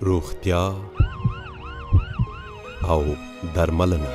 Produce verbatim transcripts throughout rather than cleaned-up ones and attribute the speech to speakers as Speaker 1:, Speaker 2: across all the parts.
Speaker 1: روغتیا او درملنه.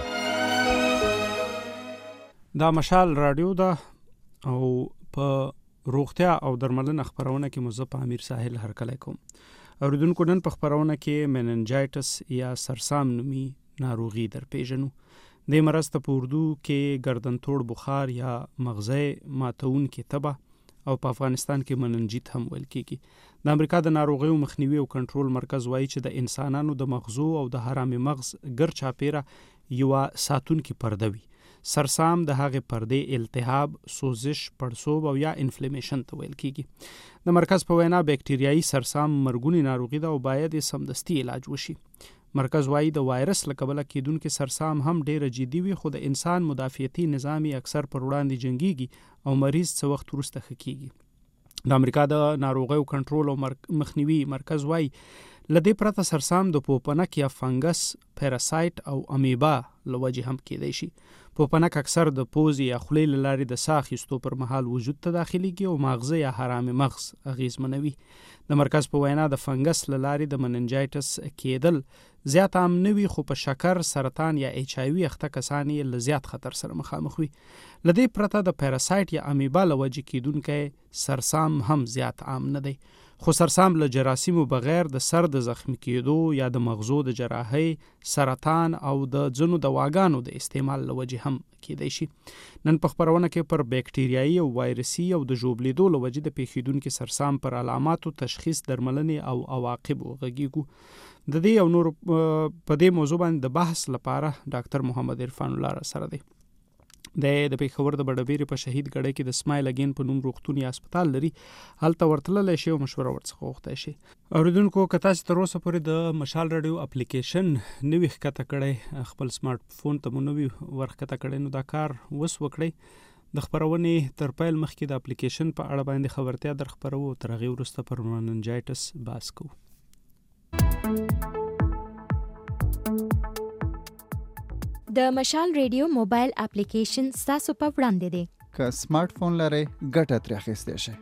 Speaker 2: دا مشال رادیو ده او په روغتیا او درملنه خبرونه کې مزه په امیر ساحل هرکلی کوم. اوریدونکو نن په خبرونه کې مننجایټس یا سرسام نومي ناروغي در پیژنو. د مرض ته په اردو کې گردنتوړ بخار یا مغزی ماتون کې تبه او په افغانستان کې مننجیت هم ویل کېږي. د امریکا د ناروغیو مخنیوي او کنټرول مرکز وایي چې د انسانانو د مغزو او د حرام مغز ګر چاپیره یوه ساتونکې پرده وي. سرسام د هغې پردې التهاب، سوزش، پړسوب او یا انفلیمیشن ته ویل کېږي. د مرکز په وینا بکټریایي سرسام مرګونی ناروغي ده او باید یې سمدستي علاج وشي. مرکز وایي د وایرس له کبله کېدونکې سرسام هم ډیره جدي وي، خو د انسان مدافعتي نظام یې اکثر پر وړاندې جنګیږي او مریض څه وخت وروسته ښه کېږي. د امریکا د ناروغیو کنټرول او مخنیوي مرکز وایي له دې پرته سرسام د پوپنک یا فنګس، پیراسایت او امیبا له وجې هم کېدی شي. پوپنک اکثر د پوزې یا خولې له لارې د ساه اخیستو پر مهال وجود ته داخلیږي او ماغزه یا حرام مغز اغیزمنوي. د مرکز په وینا د فنګس له لارې د مننجایټس کېدل زیات عام نه وي، خو په شکر، سرطان یا ایچ آی وي اخته کسان یې له زیات خطر سره مخامخ وي. له دې پرته د پیراسایت یا امیبا له وجې کېدونکی سرسام هم زیات عام نه دی، خو سرسام له جراثیمو بغیر د سر د زخمی کېدو یا د مغزو د جراحۍ، سرطان او د ځینو دواګانو د استعمال له وجې هم کېدی شي. نن په خبرونه کې پر بکټریایي او وایرسي او د ژوبلیدو له وجې د پیښیدونکي سرسام پر علاماتو، تشخیص، درملنې او عواقبو غږیږو. د دې او نور په دې موضوع باندې د بحث لپاره ډاکټر محمد عرفان الله را سره دی. د پېښور د بډبیرې په شهید ګړی کې د سمایل اګین په نوم روغتون یا هسپتال لري، هلته ورتللی شي او مشوره ورڅخه غوښتی شي. اوریدونکو که تاسو تر اوسه پورې د مشال راډیو اپلیکیشن نه وي ښکته کړی، خپل سمارټ فون ته مو نه وي ورښکته کړی، نو دا کار وس وکړئ. د خبرونې تر پیل مخکې د اپلیکیشن په اړه باندې خبرتیا در خپرو او تر هغې وروسته پر مننجایټس بحث کوو.
Speaker 3: د مشال ریډیو موبایل اپلیکیشن ستاسو په وړاندې دی.
Speaker 4: که سمارټ فون لرئ ګټه ترې اخیستی شئ.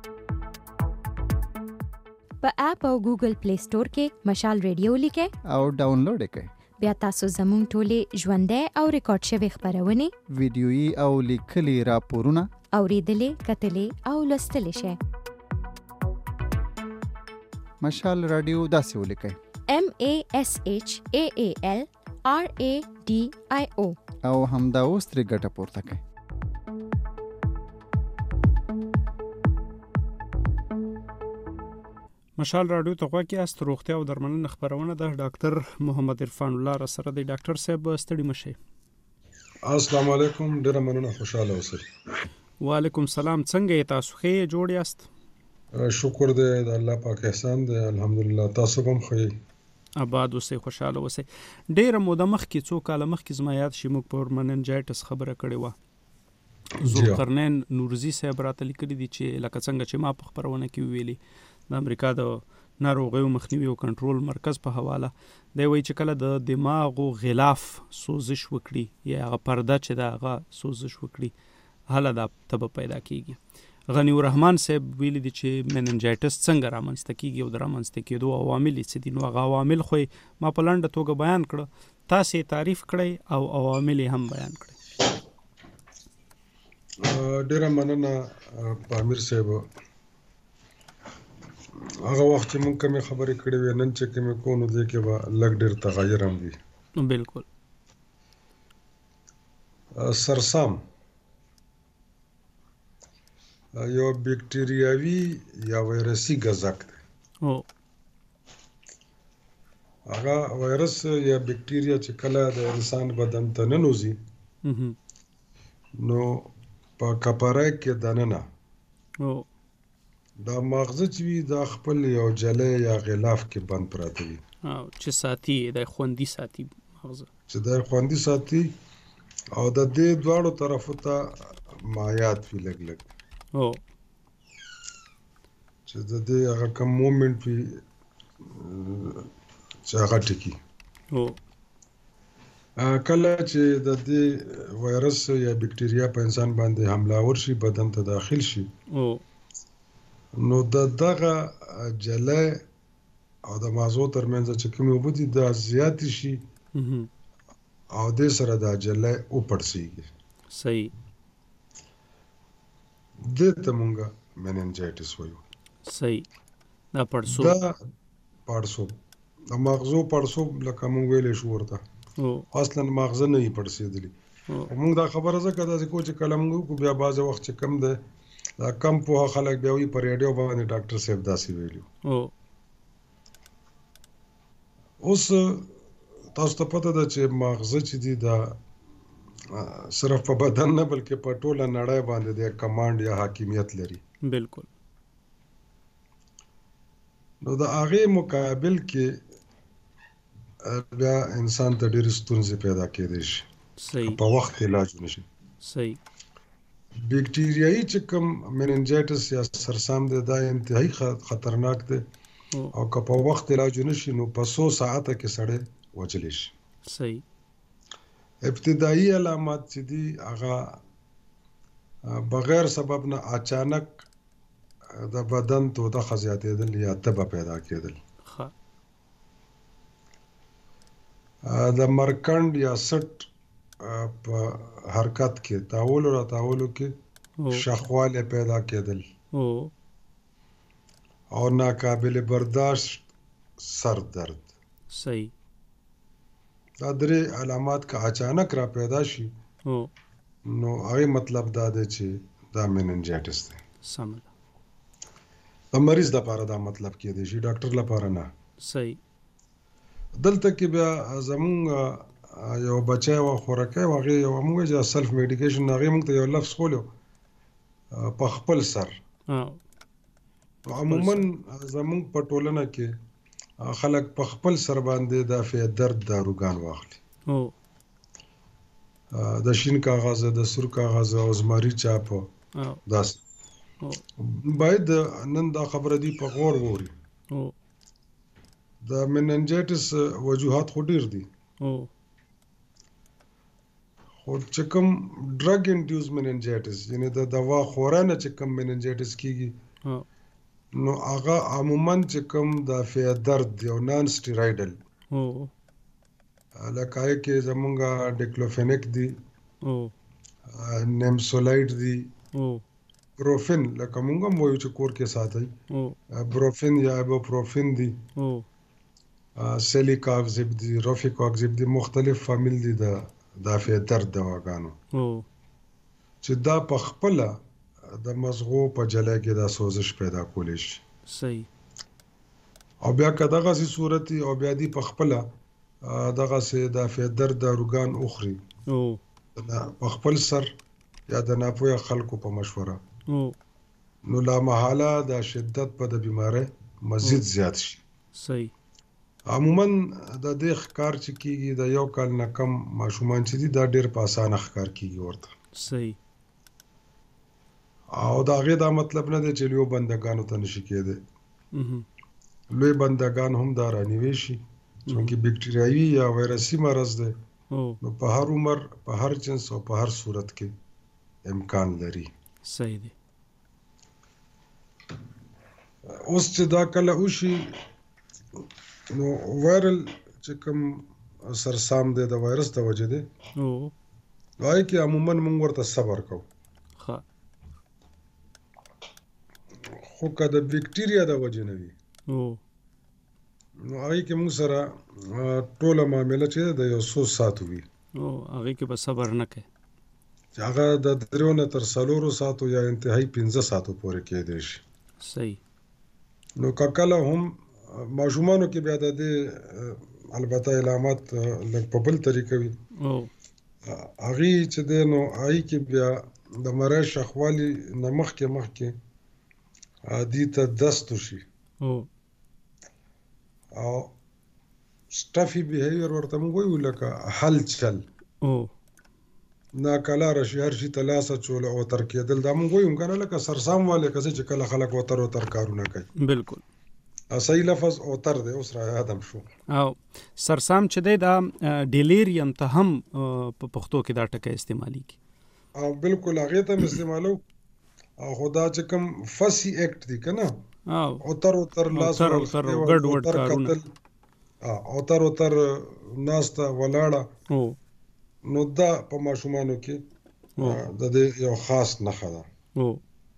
Speaker 3: په اپ او ګوګل پلی سټور کې مشال ریډیو لیکئ
Speaker 4: او ډاونلوډ یې کړئ.
Speaker 3: بیا تاسو زموږ ټولې ژوندۍ او ریکارډ شوې خپرونې،
Speaker 4: ویډیویي او لیکلي راپورونه
Speaker 3: اورېدلې، کتلې او لوستلی شئ.
Speaker 4: مشال راډیو داسې ولیکئ:
Speaker 3: M A S H A A L R A D I O
Speaker 4: او همدا اوس ترې ګټه پورته کړئ.
Speaker 2: مشال راډیو ته غوږ یاست. روغتیا او درملنه خبرونه ده. ډاکټر محمد عرفان الله را سره دی. ډاکټر صاحب ستړي مه شئ.
Speaker 5: السلام علیکم، ډېره مننه، خوشحاله اوسئ.
Speaker 2: وعلیکم سلام. څنګه یې تاسو؟ ښه جوړ یاست؟
Speaker 5: شکر دی د الله پاک احسان دی، الحمدلله. تاسو هم ښه
Speaker 2: آباد اوسئ، خوشحاله اوسئ. ډېره موده مخکې، څو کاله مخکې زما یاد شي، موږ پر مننجایټس خبره کړې وه. ذوالقرنین نورزي صاحب راته لیکلي دي چې لکه څنګه چې ما په خبرونه کې ویلي، د امریکا د ناروغیو مخنیوي او کنټرول مرکز په حواله دی وایي چې کله د دماغو غلاف سوزش وکړي یا هغه پرده چې د هغه سوزش وکړي، هله دا تبه پیدا کېږي. غنی الرحمن صاحب ویلي دي چې مننجایټس څنګه رامنځته کېږي او د رامنځته کېدو عوامل یې څه دي. نو هغه عوامل خو ما په لنډه توګه بیان کړه، تاسې یې تعریف کړئ او عوامل یې هم بیان کړئ.
Speaker 5: ډېره مننه پامیر صاحب. هغه وخت چې موږ کومې خبرې کړې وې، نن چې کومې کوو نو دې کې به لږ ډېر تغیر هم وي.
Speaker 2: بالکل.
Speaker 5: سرسام یو بکټریاوي یا وایرسي ګزک دی. هغه وایرس یا بکټریا چې کله د انسان بدن ته ننوځي نو په کپره کې دننه دا مغزه چې وي دا خپل یو جلی یا غلاف کې بند پراته وي
Speaker 2: چې ساتي، د خوندي ساتي مغزه،
Speaker 5: چې د خوندي ساتي او د دې دواړو طرفو ته مایات وي لږ لږ،
Speaker 2: او
Speaker 5: چې د دې هغه کم مومنټ وي چې هغه ټکی.
Speaker 2: او
Speaker 5: کله چې د دې وایرس یا بکټریا په انسان باندې حمله ورشي، بدن ته داخل شي،
Speaker 2: او
Speaker 5: نو د دغه جله او د مازو ترمنځ چې کومې اوبه دي دا زیاتې شي او دې سره دا جلی وپړسېږي.
Speaker 2: صحیح.
Speaker 5: دې ته مونږه میننجایټس وایو.
Speaker 2: صحیح. دا پړسوب
Speaker 5: دا پړسوب د مغزو پړسوب لکه مونږ ویلی شو ورته اصلا مغزه نه یې پړسېدلي. مونږ دا خبره ځکه داسې کوو چې کله مونږ وکړو بیا بعضې وخت چې کم دی دا کم پوهه خلک بیا وایي په ریډیو باندې ډاکټر صاحب داسې ویلي. اوس تاسو ته پته ده چې مغزه چې دي دا صرف په بدن نه بلکې په ټوله نړۍ باندې د کمانډ یا حاکمیت لري.
Speaker 2: بالکل.
Speaker 5: نو د هغې مقابل کې بیا انسان ته ډېرې ستونزې پیدا کېدی شي.
Speaker 2: صحیح.
Speaker 5: په وخت علاج ونشي.
Speaker 2: صحیح.
Speaker 5: بیکټیریایي چې کوم میننجایټس یا سرسام دی دا انتهایی خطرناک دی او که په وخت علاج ونشي نو په څو ساعته کې سړی وجلی شي.
Speaker 2: صحیح.
Speaker 5: ابتدایي علامات چې دي هغه بغیر سبب نه اچانک د بدن تودوخه زیاتېدل یا تبه پیدا کېدل. د مرکنډ یا سټ په حرکت کې تاولو را تاولو کې شخواله پیدا کېدل او ناقابل برداشت سر درد.
Speaker 2: صحیح.
Speaker 5: دا درې علامات که اچانک را پیدا شي نو هغه مطلب دا دی چې دا میننجایټس دی.
Speaker 2: سم ده.
Speaker 5: د مریض لپاره دا مطلب کېدی شي ډاکټر لپاره نه.
Speaker 2: صحیح.
Speaker 5: دلته کې بیا زمونږ یو بچی و خوراکی و هغې یو موږ چې سلف میډیکیشن هغې موږ ته یو لفظ خولو په خپل سر. عموما زمونږ په ټولنه کې خلک په خپل سر باندې د دافع درد داروګان واخلي. د شین کاغذ د سور کاغذ او زمري چاپ داسې. باید نن دا خبره دی په غور ووري. د میننجایټس وجوهات خو ډېر دي خو چې کوم ډرګ انډیوس میننجایټس یعنې د دوا خورانه چې کوم میننجایټس کېږي نو هغه عموما چې کوم دافع درد دی او نان سټیرایډل لکه هغې کې زمونږ ډیکلوفینیک دی نیمسولایډ دی بروفین لکه مونږ هم وایو چې کور کې ساتئ بروفین یا ایبوپروفین دی سیلیکاکزیب دی روفیکاکزیب دی مختلف فامیل دی د دافع درد دواګانو چې دا په خپله د مزغو په جلی کې دا سوزش پیدا کولی شي.
Speaker 2: صحیح.
Speaker 5: او بیا که دغسې صورت او بیا دی په خپله دغسې دافع درد داروګان وخوري په خپل سر یا د ناپوهه خلکو په مشوره نو لامحاله دا شدت په د بیمارۍ مزید زیات شي.
Speaker 2: صحیح.
Speaker 5: عموما د دې ښکار چې کېږي د یو کال نه کم ماشومان چې دي دا ډېر په اسانه ښکار کېږي ورته.
Speaker 2: صحیح.
Speaker 5: او د هغې دا مطلب نه دی چې لویو بندګانو ته نشي کېدی. لوی بندګان هم دا رانیوی شي چونکې بیکټریایي یا ویروسي مرض دی نو په هر عمر په هر جنس او په هر صورت کې امکان لري.
Speaker 2: صحیح دی.
Speaker 5: اوس چې دا کله وشي نو وایرل چې کوم سرسام دی د وایرس د وجې دی نو هغې کې عموما موږ ورته صبر کوو. خو که د بیکټیریا د وجې نه وي نو هغې کې موږ سره ټوله معامله چې د یو څو ساعتو وي
Speaker 2: هغې کې به صبر نه کوي
Speaker 5: چې هغه د دریو نه تر څلورو ساعتو یا انتهایی پنځه ساعتو پورې کېدی شي.
Speaker 2: صحیح.
Speaker 5: نو که کله هم ماشومانو کې بیا د دې البته علامات لږ په بل طریقه وي هغې چې دی نو هغې کې بیا د مرۍ شخوالي نه مخکې مخکې دې ته دست وشي او سټفي بیهیویر ورته موږ وایو لکه حل چل ناکلاره شي هر شي ته لاس اچول او تر کېدل دا موږ وایو که نه لکه سرسام والی که چې کله خلک اوتر اوتر کارونه کوي.
Speaker 2: بالکل
Speaker 5: صحیح لفظ اوتر دی اوس را یادم شو.
Speaker 2: او سرسام چې دی دا ډیلیریم ته هم په پښتو کې دا ټکی استعمالیږي.
Speaker 5: او بالکل هغې ته هم استعمالو او خو دا چې کوم فسی ایکټ دی که نه او تر او تر لاس
Speaker 2: تر او تر ګډ وډ کارونه
Speaker 5: او تر او تر ناسته ولاړه
Speaker 2: او
Speaker 5: نو دا په ماشومانو کې د دې یو خاص نښه ده
Speaker 2: او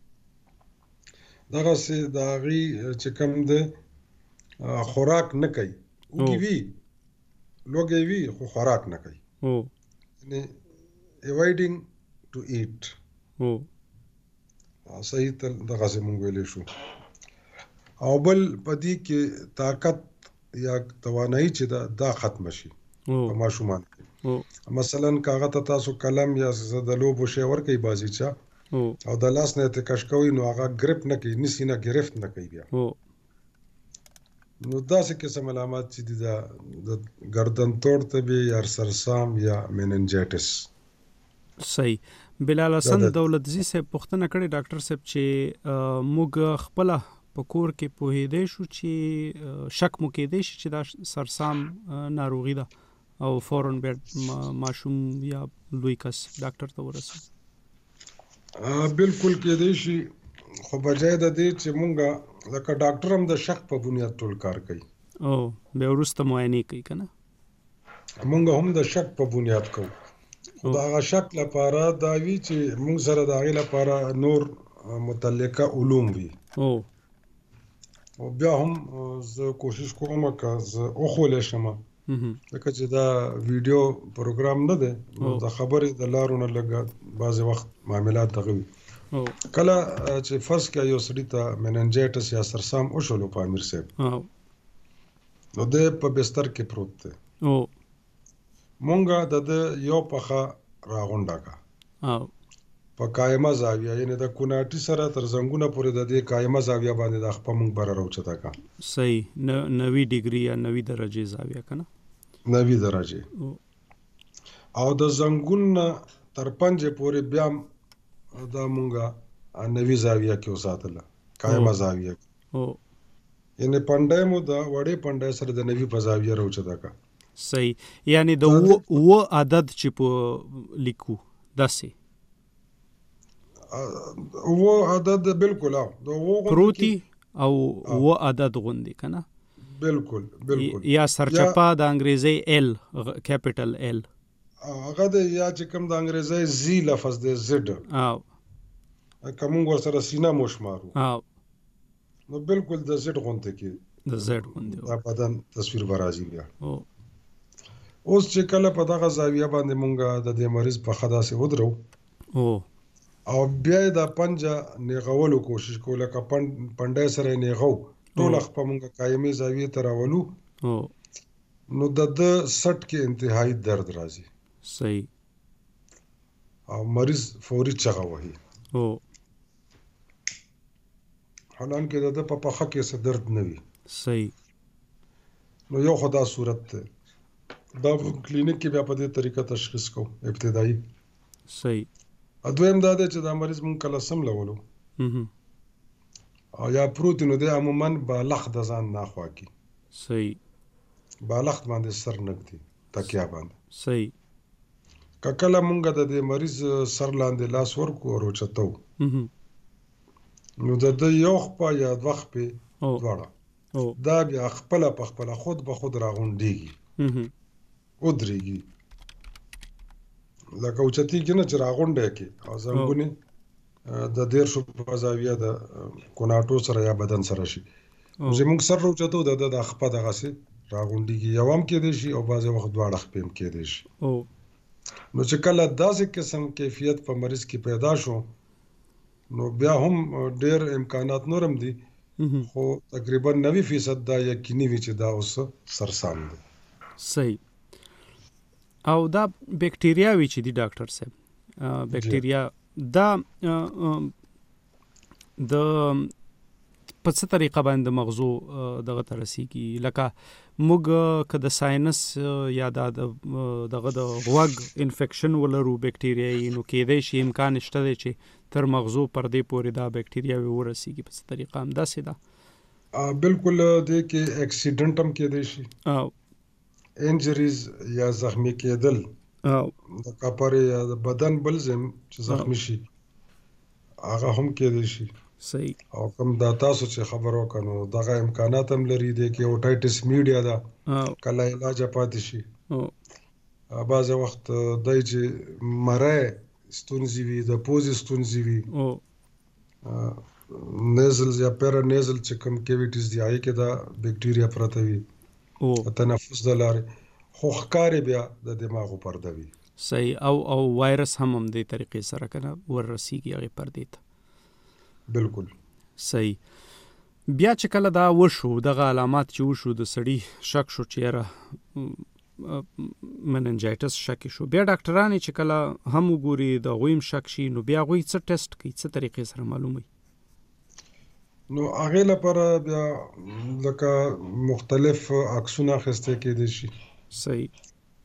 Speaker 5: دغه سي د غي چې کوم ده خوراک نه کوي وګي وی لوګي وی خو خوراک نه کوي
Speaker 2: او
Speaker 5: یعنی اوایډینګ ټو ایټ او صحیح تل دغه سي مونږ ویلې شو او بل پدې کې طاقت یا توانایي چې دا دا ختم شي په ماشومان کې مثلا کاغه ته تاسو قلم یا د لوبو شی ور کوي بازی چا او د لاس نه ته کش کوي نو هغه گرپ نه کوي نسی نه گرفت نه کوي بیا نو دا څه قسم علامات چې دي دا د گردن توړ ته به یا سرسام یا میننجایټس
Speaker 2: صحیح بلال حسن دولتزی صاحب پوښتنه کړې ډاکټر صاحب چې موږ خپل په کور کې پوهېدې شو چې شک مو کېدې شي چې دا سرسام ناروغي ده او فورن بیا ماشوم یا لوی کس ډاکټر ته ورسوي
Speaker 5: بالکل کېدې شي خو بجای د دې چې مونږه لکه ډاکټر هم د شک په بنیاد ټول کار کوي
Speaker 2: او به وروسته معاینه کوي کنه
Speaker 5: مونږ هم د شک په بنیاد کوو خو دا هغه شک لپاره دا وی چې مونږ سره د هغې لپاره نور متعلقه علوم وي
Speaker 2: او
Speaker 5: او بیا هم زه کوشش کوم که زه وخولې شم لکه چې دا ویډیو پروګرام نه دی نو د خبرې د لارو نه لږه بعضې وخت معاملات دغه وي کله چې فرض کړه یو سړي ته میننجایټس یا سرسام وشولو په امیر صاحب نو دی په بستر کې پروت دی مونږه د ده یو پخه راغونډه کړه په قایمه زاویه یعنی د کوناټي سره تر زنګونه پورې د دې قایمه زاویه باندې د خپل مونږ بره راوچته کا
Speaker 2: صحیح نوي ډیګري یا نوي درجه زاویه کنه
Speaker 5: نوي درجه او د زنګون تر پنځه پورې بیا د مونږه نوي زاویه کې وساتله قایمه زاویه
Speaker 2: او
Speaker 5: یعنی پنده مو د وړې پنده سره د نوي په زاویه راوچته کا
Speaker 2: صحیح یعنی د و عدد چې په لیکو داسې
Speaker 5: و عدد بالکل او
Speaker 2: پروتي او و عدد غوندي کنه
Speaker 5: بالکل بالکل
Speaker 2: یا سرچپا د انګریزي ال کیپټل ال
Speaker 5: هغه د یا چې کوم د انګریزي زی لفظ د زد
Speaker 2: او
Speaker 5: کوم ور سره سینا مشمارو
Speaker 2: او
Speaker 5: نو بالکل د زد غوندي کې
Speaker 2: د زد غوندي
Speaker 5: دا بدن تصویر برازي بیا
Speaker 2: او
Speaker 5: اوس چې کله په دغه زاویه باندې مونږه د دې مریض په خدا سي ودرو
Speaker 2: او
Speaker 5: او بیا د پنجه نیغولو کوشش کوله لکه پنډای سره نیغو ټول خپل مونږه قایمه زاویه ته راولو نو د د سټ کې انتهایی درد راځي
Speaker 2: صحیح
Speaker 5: او مریض فوري چغه وهي
Speaker 2: او
Speaker 5: حالانکه د په پخه کې څه درد نه وي
Speaker 2: صحیح
Speaker 5: نو یو خدا صورت ته دا کلینیک کې بیا په دې طریقه تشخیص کو ابتدایي
Speaker 2: صحیح
Speaker 5: دویم دا دی چې دا مریض مونږ کله سم لولو او یا پروتینو دی عموما بالښت د ځان نه خوا کی
Speaker 2: صحیح
Speaker 5: بالښت باندې سر نږدې تکیا باندې
Speaker 2: صحیح
Speaker 5: کله مونږ د دې مریض سر لاندې لاس ورکو او چتو نو د یو خپل یا دوه خپل دواړه دا بیا خپل په خپل خود به خود راغونډيږي او درېږي لکه اوچتی کې نه چې راغونډه کې او زنګونه د دیر شو په زاویه د کوناټو سره یا بدن سره شي زموږ سر راوچتو د د خپه دغه سي راغونډي کې یو هم کې دي شي او بعضې وخت دواړه خپم کې دي شي نو چې کله داسې قسم کیفیت په مریض کې پیدا شو نو بیا هم ډېر امکانات نورم دي خو تقریبا نوي فیصد دا یقیني وي چې دا اوس سرسام دي
Speaker 2: صحیح او دا بیکټیریاوي چې دي ډاکټر صاحب بیکټیریا دا د په څه طریقه باندې مغزو دغه ترسيږي لکه موږ که د ساينس یا د دغه د غوږ انفیکشن ولرو بیکټیریاي نو کېدای شي امکان شته چې تر مغزو پردې پورې دا بیکټیریاوي ورسیږي په څه طریقه هم داسې ده
Speaker 5: بالکل د کې اکسیډنټ هم کېدای شي
Speaker 2: او
Speaker 5: انجریز یا زخمی کېدل
Speaker 2: او
Speaker 5: د کاپر یا د بدن بل زم چې زخمی شي هغه هم کېدای شي
Speaker 2: صحیح.
Speaker 5: او کوم دا تاسو چې خبرو کنو دغه امکانات هم لري د کې اوټایټس میډیا دا کله علاج پاتې شي او بعض وخت دای چې مړای ستونزې وي د پوزې ستونزې وي او نیزل یا پیرا نیزل چې کوم کیویټیز دی هغه کې دا بیکټیریا پراته وي او تنفس د لارې خو ښکارې بیا د دماغ پرده وي.
Speaker 2: صحیح. او او وایرس هم هم دې طریقې سره کنه ورسیږي هغه پردې ته.
Speaker 5: بالکل
Speaker 2: صحیح. بیا چې کله دا وشو دغه علامات چې وشو د سړی شک شو چې یاره مننجایټس شک شو بیا ډاکټران چې کله هم وګوري د غویم شک شي نو بیا غوي څه ټیسټ کوي څه طریقې سره معلومي
Speaker 5: نو هغه لپاره بیا لکه مختلف عکسونه اخیستل کېدای شي.
Speaker 2: صحیح.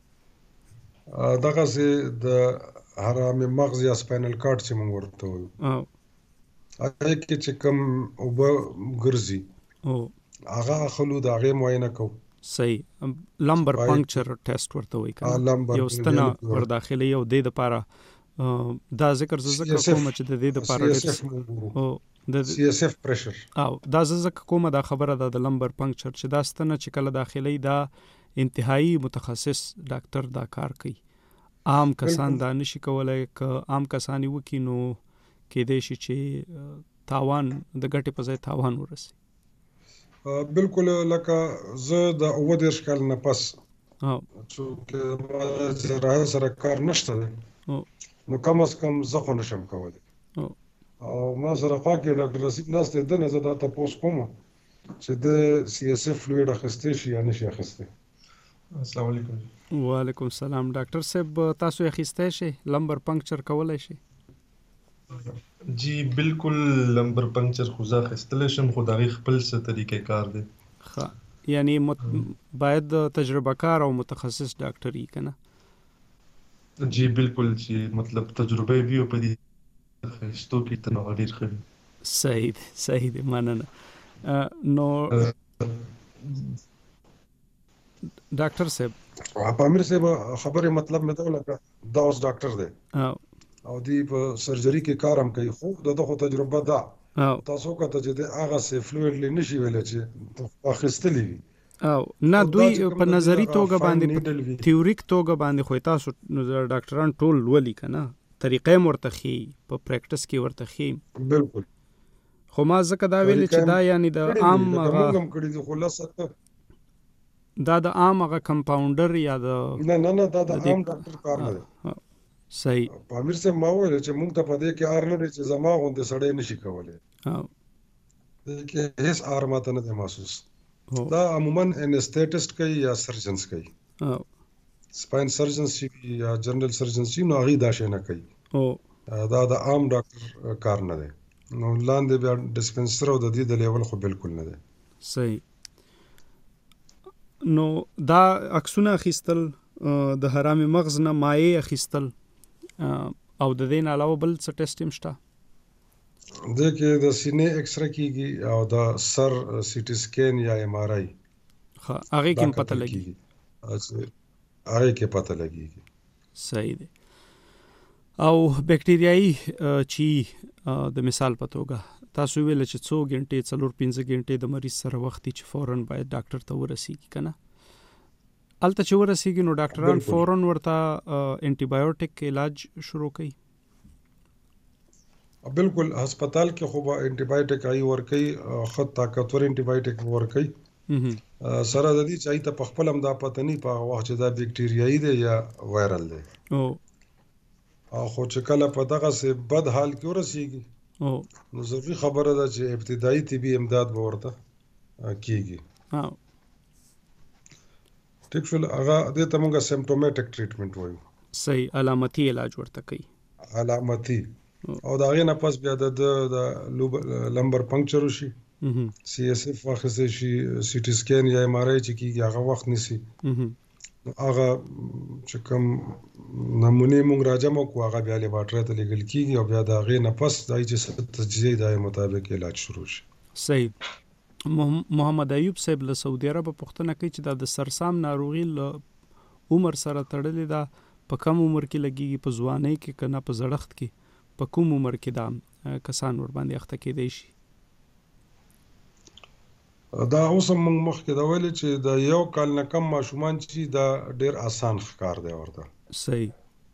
Speaker 5: دغه سه د حرام مغز یا سپاینل کارډ چې موږ ورته وایو
Speaker 2: او
Speaker 5: هغه کې چې کوم او ګرځي
Speaker 2: او
Speaker 5: هغه خلو د هغه معاینه کو.
Speaker 2: صحیح. لمبر پنکچر ټیسټ ورته وایي کنه یو ستنه ور داخلي یو د لپاره دا ذکر ذکر کوم چې د دې لپاره او د
Speaker 5: سی اس اف پریشر
Speaker 2: او دا ذکر کومه دا خبره ده د لمبر پنکچر چې دا ستنه چې کله داخلي دا انتهایی متخصص ډاکټر دا کار کوي. عام کسان دا نشي کولای ک عام کسانی وکي نو کې دې شي چې تاوان د ګټې په ځای تاوان ورسي.
Speaker 5: بالکل لکه زه د اوه دېرش کال نه پس
Speaker 2: او
Speaker 5: چې ما زراعت سره کار نشته نو کم از کم زه خو نشم کولی او ما سره خوا کې ډاکټر رسید ناست دی دنه زه دا تپوس کوم چې د سی اس اف فلویډ اخیستی شي یا نشي اخیستی. السلام علیکم.
Speaker 2: وعلیکم السلام. ډاکټر صاحب تاسو اخیستی شي لمبر پنکچر کولای شي؟
Speaker 6: جی بالکل لمبر پنکچر خو زه اخیستلی شم خو د هغې خپل څه طریقې کار دی.
Speaker 2: ښه یعنی مت... باید تجربه کار او متخصص ډاکټر وي که نه؟
Speaker 6: جی بالکل چې مطلب تجربه وي او په دې اخیستو کې ته نو ډېر ښه وي.
Speaker 2: صحیح دی صحیح دی مننه. نو ډاکټر صاحب
Speaker 5: پامیر صاحب خبره مطلب مې ته لکه دا اوس ډاکټر دی او دی په سرجری کې کار هم کوي خو دغه تجربه ده تاسو کته چې هغه سه فلویډلی نشي ویل چې اخیستلی وي
Speaker 2: او نه دوی په نظری توګه باندې تیوریک توګه باندې خو تاسو ډاکټران ټول ولي کنه طریقې مرتخي په پریکټس کې ورتخي.
Speaker 5: بالکل.
Speaker 2: خو ما ځکه دا ویل چې دا یعنی د عام
Speaker 5: هغه هم کړی دی خلاصه
Speaker 2: دا د عام هغه کمپاونډر یا د
Speaker 5: نه نه نه دا د عام ډاکټر کار نه دی.
Speaker 2: صحیح.
Speaker 5: پامیر صاحب ما ویل چې موږ ته په دې کې ار نه دی چې زما غوندې سړی نشي کولی
Speaker 2: او
Speaker 5: دې کې هیڅ ار ماته نه دی محسوس. دا عموما انستیټسټ کوي یا سرجنز کوي
Speaker 2: او
Speaker 5: سپاین سرجنز چې یا جنرال سرجنز چې نو هغه دا شي نه کوي
Speaker 2: او
Speaker 5: دا د عام ډاکټر کار نه دی. نو لاندې بیا ډسپنسر او د دې د لیول خو بالکل نه دی.
Speaker 2: صحیح. نو دا عکسونه اخیستل د حرام مغز نه مایع اخیستل او د دې نه علاوه بل څه ټیسټ هم شته؟
Speaker 5: د کې د سینې ایکس را کیږي او د سر سی ټی سکین یا ایم آر آی
Speaker 2: ها هغه کې پته لګي
Speaker 5: هغه کې پته لګي.
Speaker 2: صحیح دی. او بکټریايي چې د مثال په توګه تاسو ویل چې څو غنټې څلور پنځه غنټې د مریض سره وخت چې فورن باید ډاکټر ته ورسیږي کنه الته چې ورسیږي نو ډاکټران فورن ورته انټي بایوټیک علاج شروع کوي.
Speaker 5: بالکل هسپتال کې خو به انټي بایوټیک ای ور کوي خط طاقتور انټي بایوټیک ور کوي سره د دې چې ته په خپل هم دا پته نه په وخت چې دا بکټریايي دی یا وایرل دی
Speaker 2: او
Speaker 5: خو چې کله په دغه سه بد حال کې ورسیږي
Speaker 2: او
Speaker 5: نو ضروري خبره ده چې ابتدایي طبي امداد به ورته کیږي.
Speaker 2: ها
Speaker 5: ټیک شول هغه د تمغه سیمپټومټک ټریټمنټ وایو.
Speaker 2: صحیح. علامتي علاج ورته کوي.
Speaker 5: علامتي او دا غي نه پس بیا د لمبر پنکچر شي سی اس اف واخصه شي سی ټی سکین یا ایم آر آی چې کیږي هغه وخت نسی هغه چې کوم نمونه مونږ راځم کو هغه بیا لیبارټری ته لګل کیږي او بیا دا غي نه پس دای چې تجزیه دای مطابق علاج شروع شي.
Speaker 2: صحیح. محمد ایوب صاحب له سعودي عرب پښتنه کوي چې د سرسام ناروغي له عمر سره تړلې ده په کم عمر کې لګيږي په ځوانۍ کې کنه په زړښت کې په کوم عمر کې دا کسان ور باندې اخته کېدای شي؟
Speaker 5: دا اوس موږ مخکې دا ویلي چې د یو کال نه کم ماشومان چې دا ډېر آسان ښکار دی ورته.
Speaker 2: صحیح.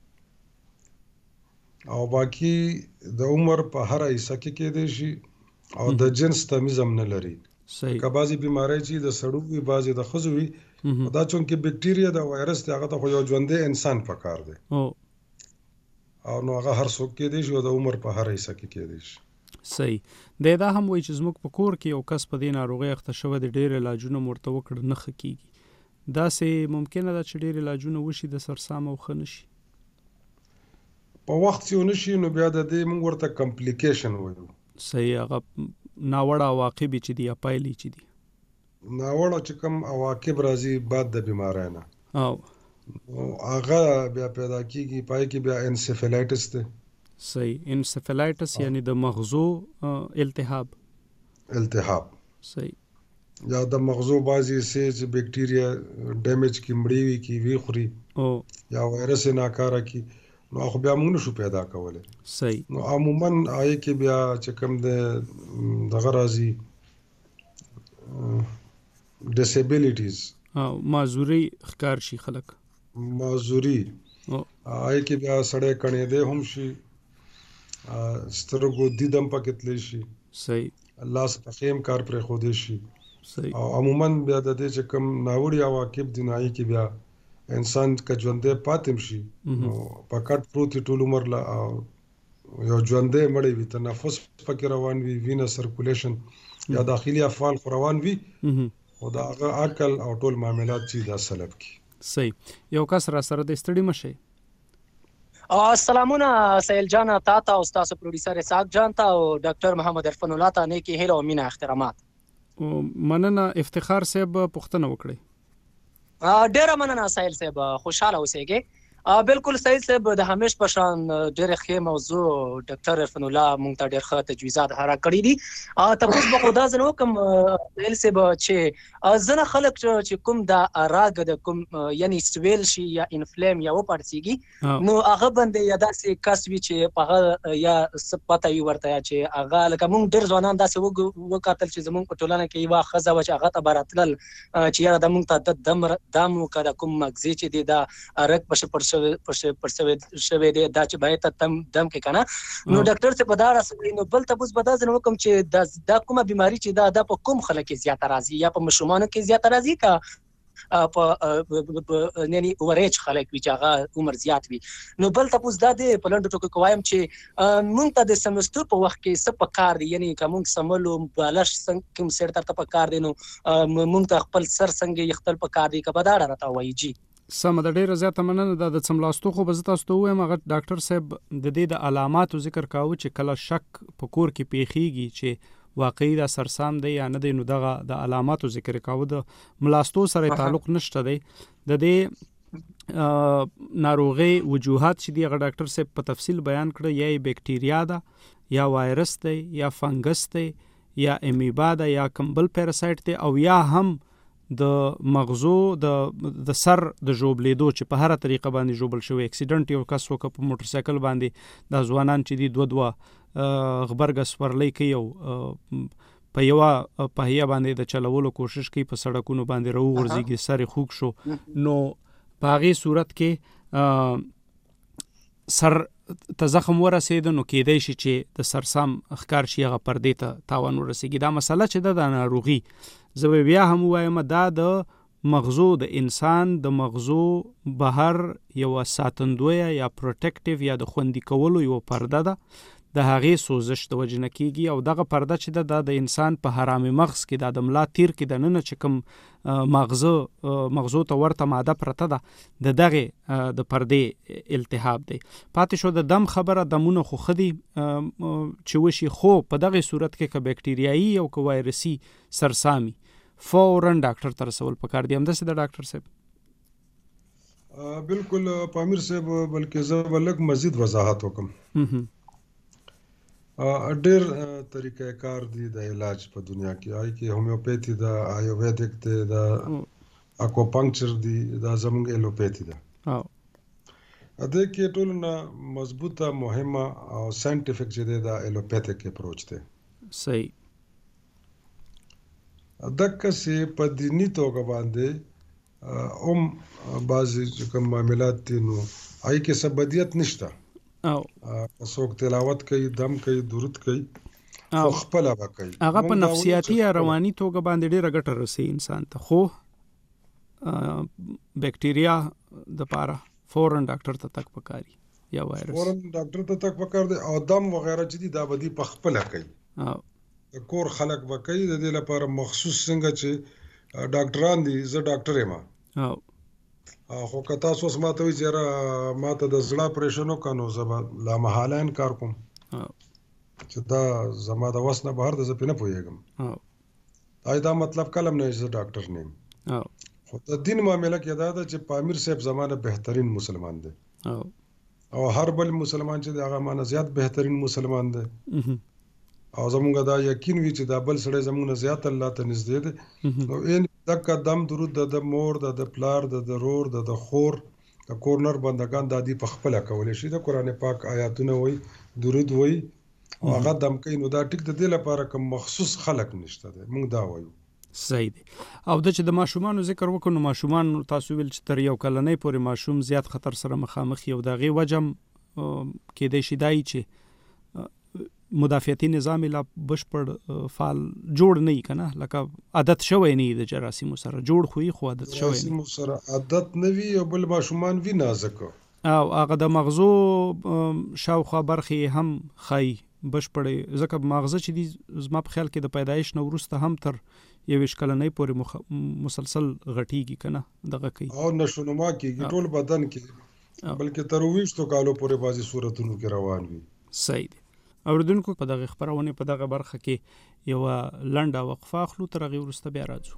Speaker 5: او باقي د عمر په هر حصه کې کېدای شي او د جنس تمیز هم نه لري.
Speaker 2: صحیح.
Speaker 5: که بعضې بیماری چې د سړو وي بعضې د ښځو وي دا چونکې بکټیریا د وایرس دی هغه ته خو یو ژوندی انسان پکار دی او نو هغه هر څوک کېدای شي او د عمر په هر حصه کې کېدای شي.
Speaker 2: صحیح. دی دا هم وایي چې زموږ په کور کې یو کس په دې ناروغۍ اخته شوی دی ډېر علاجونه مو ورته وکړه نه ښه کېږي. داسې ممکنه ده چې ډېر علاجونه وشي د سرسام او ښه نه شي؟
Speaker 5: په وخت چې ونه شي نو بیا د دې موږ ورته کمپلیکیشن وایو.
Speaker 2: صحیح. هغه ناوړه عواقب چې دي یا پایلې چې دي
Speaker 5: ناوړه چې کوم عواقب راځي بعد د بیماری نه
Speaker 2: او
Speaker 5: هغه بیا پیدا کېږي پای کې بیا انسیفلایټس دی.
Speaker 2: صحیح. انسیفلایټس یعنی د مغزو التهاب
Speaker 5: التهاب
Speaker 2: صحیح.
Speaker 5: یا د مغزو بعضې سې چې بکټیریا ډیمیج کې مړې وي کې وي خوري
Speaker 2: او
Speaker 5: یا وایرس یې ناکاره کړي نو خو بیا موږ نشو پیدا کولی.
Speaker 2: صحیح.
Speaker 5: نو عموما هغې کې بیا چې کوم د دغه راځي ډسیبلیټیز
Speaker 2: معذوري ښکار شي خلک
Speaker 5: معذوري هغې کې بیا سړی کڼېدی هم شي سترګو دید هم پکې تللی شي.
Speaker 2: صحیح.
Speaker 5: لاس پښې هم کار پرېښودی شي.
Speaker 2: صحیح.
Speaker 5: او عموما بیا د دې چې کوم ناوړي عواقب دي نو هغې کې بیا انسان که ژوندی پاتې هم شي نو په کټ پروت وي ټول عمر له یو ژوندی مړی وي تنفس پکې روان وي وینه سرکولیشن یا داخلي افعال خو روان وي خو د هغه عقل او ټول معاملات چې دا سلب کړي.
Speaker 2: صحیح. یو کس را سره د ستړي مشي.
Speaker 7: سلامونه سهیل جان تا ته او ستاسو پروډوسر اسحاق جان ته او ډاکټر محمد عرفان الله ته نیکی هیله او مینه احترامات.
Speaker 2: مننه. افتخار صاحب پوښتنه وکړئ.
Speaker 7: ډیره مننه سهیل صاحب خوشاله اوسئ. بالکل سهیل صاحب د همیش په شان ډېرې ښې موضوع ډاکټر عرفان الله موږ ته ډېر ښه تجویزات هرا کړي دي. تپوس به خو دا زه نه وکړم سهیل صاحب چې ځینې خلک چې کوم د راګ د کوم یعنې سویل شي یا انفلیم یا وپړسېږي نو هغه باندې یا داسې کس وي چې په هغه یا څه پته وي ورته چې هغه لکه موږ ډېر ځوانان داسې وکتل چې زموږ په ټولنه کې یوه ښځه وه چې هغه ته به راتلل چې یاره د موږ ته د دم دم وکړه د کوم مغزي چې دی دا رګ پشي پر شوی دی دا چې باید ته دم کې که نه نو ډاکټر صاحب په دا راسوي نو بل تپوس به دا زه نه وکړم چې دا کومه بیماري چې دا دا په کوم خلک کې زیاته راځي یا په ماشومانو کې زیاته راځي که په یعنې اوریج خلک وي چې هغه عمر زیات وي. نو بل تپوس دا دی په لنډو ټکو کې وایم چې موږ ته د سمستر په وخت کې څه پکار دي یعنې که موږ سملو بالش کوم سیر ته پکار دی نو موږ ته خپل سر څنګه یختل پکار دي که به دا راته ووایي. جی
Speaker 2: سمه ده. ډېره زیاته مننه. دا د څملاستو خو به زه تاسو ته ووایم هغه ډاکټر صاحب د دې د علاماتو ذکر کاوه چې کله شک په کور کې پیښیږي چې واقعي دا سرسام دی یا نه دی نو دغه د علاماتو ذکر کاوه د ملاستو سره تعلق نشته دی. د دې ناروغۍ وجوهات چې دی هغه ډاکټر صاحب په تفصیل بیان کړه یا یې بکټیریا ده یا وایرس دی یا فنګس دی یا امیبا ده یا کوم بل پیراسایټ دی او یا هم د مغزو د د سر د ژوبلیدو چې په هره طریقه باندې ژوبل شوی اکسیډنټ یو کس وکړه په موټر سایکل باندې دا ځوانان چې دي دوه دوه غبرګه سورلۍ کوي او په یوه پهیه باندې د چلولو کوشش کوي په سړکونو باندې راوغورځېږي سر یې خوږ شو نو په هغې صورت کې سر ته زخم ورسېده نو کېدای شي چې د سرسام ښکار شي هغه پردې ته تاوان ورسېږي. دا مسله چې ده د ناروغي زه به بیا هم ووایم دا د مغزو د انسان د مغزو بهر یوه ساتندویه یا پروټیکټیو یا د خوندي کولو یوه پرده ده د هغې سوزش د وجې نه کېږي او دغه پرده چې ده دا د انسان په حرامي مغز کې دا د ملا تیر کې دننه چې کوم مغزو مغزو ته ورته ماده پرته ده د دغې د پردې التهاب دی. پاتې شو د دم خبره دمونه خو ښه دي چې وشي خو په دغې صورت کې که بکټیریایي او که وایرسي سرسامي فوراً ډاکټر ته رسول پکار دي. همداسې د ډاکټر صاحب
Speaker 5: بالکل پامیر صاحب بلکې زه به لږ مزید وضاحت وکړم. ډېر طریقه کار دي د علاج په دنیا کې هغې کې هومیوپیتي ده آیوویدک دی د اکوپنکچر دی دا زموږ ایلوپیتي ده. اده کې ټول نه مضبوطه مهمه او ساينټیفیک چې دی دا ایلوپیتھیک اپروچ دی.
Speaker 2: صحیح.
Speaker 5: دغه سي په دیني توګه باندې اوم بعضی کوم معاملات دي نو آی کې سبدیت نشته
Speaker 2: او
Speaker 5: څوک تلاوت کوي دم کوي درود کوي او خپل به کوي
Speaker 2: هغه په نفسیاتي یا رواني توګه باندې ډیره ګټه رسي انسان ته. خو بکټیریا د پاره فورن ډاکټر ته تک پکاري یا وایرس
Speaker 5: فورن ډاکټر ته تک پکار دي او دم وغیرہ چې دي دا بدی په خپل کوي
Speaker 2: او
Speaker 5: کور خلق وکړي د دې لپاره مخصوص څنګه چې ډاکټران دي زه ډاکټر یم
Speaker 2: او
Speaker 5: خو که تاسو ما ته وایي چې ما ته د زړه اپریشن وکړو زه لا محاله انکار کوم چې دا زما د وس نه بهر د زه په نه پوهېږم
Speaker 2: او
Speaker 5: دا مطلب کلم نه چې ډاکټر نیم
Speaker 2: او
Speaker 5: خو د دین معاملې کې دا ده چې پامیر صاحب زمانه بهترین مسلمان دی
Speaker 2: او
Speaker 5: او هر بل مسلمان چې هغه مانه زیات بهترین مسلمان دی او زمونږ دا یقین وی چې دا بل سړی زمونږ زیات الله ته نږدې دی نو ان دغه دم درود د مور د پلار د ضرور د خور د کورنر بندگان د دې په خپل کول شي د قران پاک آیاتونه وای درود وای او هغه دم کوي نو دا ټیک د دې لپاره کوم مخصوص خلق نشته دی مونږ دا وایو.
Speaker 2: صحیح دی. او د چې د ماشومان ذکر وکړو ماشومان تاسو ویل چې تر یو کلنۍ پورې ماشوم زیات خطر سره مخامخ یو دغه وجم کې د شیدای چې مدافعتي نظام لا بشپړ فعال جوړ نه کنه لکه عادت شوی نه د جراثیم سره جوړ خوې خو عادت شوی
Speaker 5: جراثیم سره عادت نه وی او بل ماشومان وی نازک
Speaker 2: او هغه د مغزو شاوخوا برخې هم خای بشپړ ځکه مغزه چې دی زما په خیال کې د پیدایش نو وروسته هم تر یو شکلنې پورې مخ... مسلسل غټیږي کنه دغه کوي
Speaker 5: او نشونما کېږي ټول بدن کې بلکې تر ویشتو کالو پورې بازي صورتونو کې روان وي.
Speaker 2: صحیح دی. اوردونکو په دغه خبرونه په دغه برخه کې یو لنډه وقفه اخلو تر هغه وروسته بیا راځو.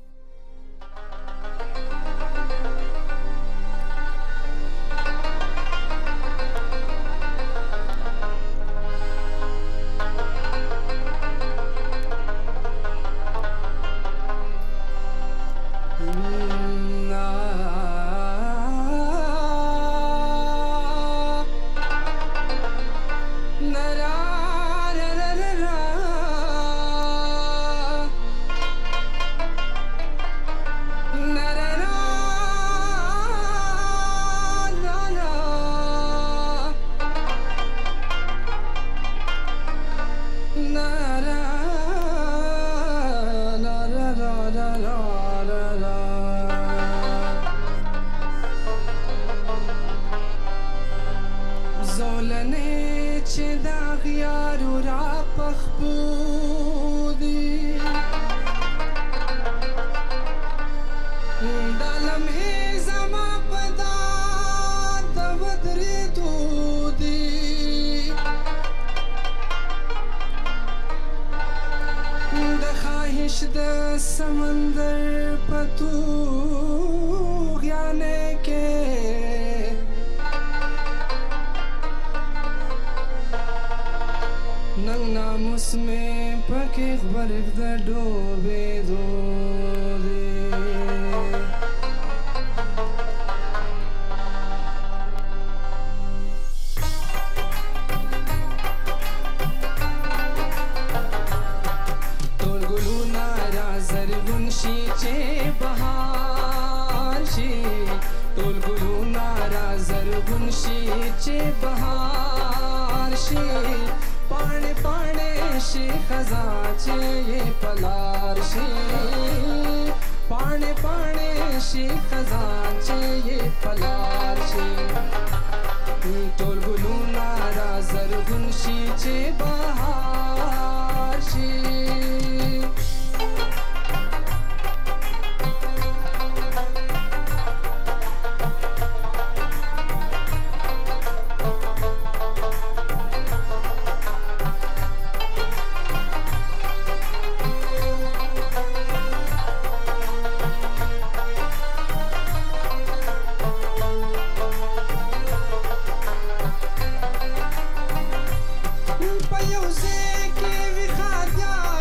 Speaker 8: Music, we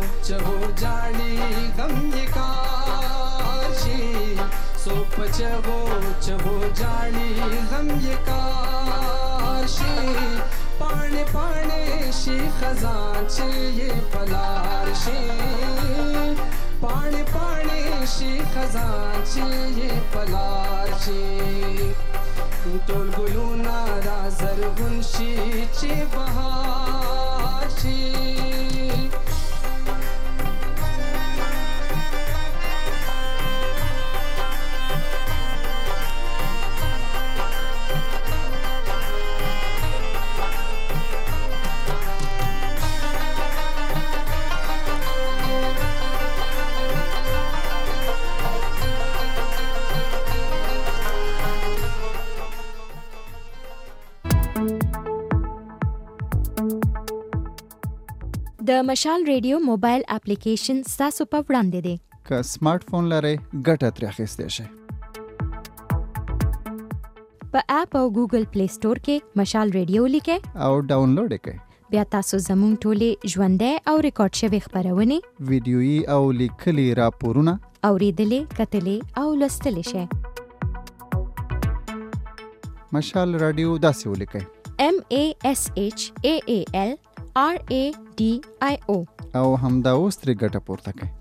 Speaker 8: چهو جاړي غم یې کاشي سو پچهو چهو جاړي غم یې کاشي پاڼې پاڼې شي خزان چې یې پلار شي پاڼې پاڼې شي خزان چې یې پلار شي ټول ګلونه را زرغون شي چې بهار شي
Speaker 3: د مشال ریډیو موبایل اپلیکیشن ستاسو په وړاندې دی.
Speaker 4: که سمارټ فون لرئ ګټه ترې اخیستی شئ.
Speaker 3: په اپ او ګوګل پلی سٹور کې مشال ریډیو لیکئ
Speaker 4: او ډاونلوډ یې کړئ.
Speaker 3: بیا تاسو زموږ ټولې ژوندۍ او ریکارډ شوې خپرونې
Speaker 4: ویډیویي او لیکلي راپورونه
Speaker 3: اورېدلې، کتلې او لوستلی شئ.
Speaker 4: مشال راډیو داسې ولیکئ:
Speaker 3: M A S H A A L R A D I O
Speaker 4: او همدا اوس ترې ګټه پورته کړئ.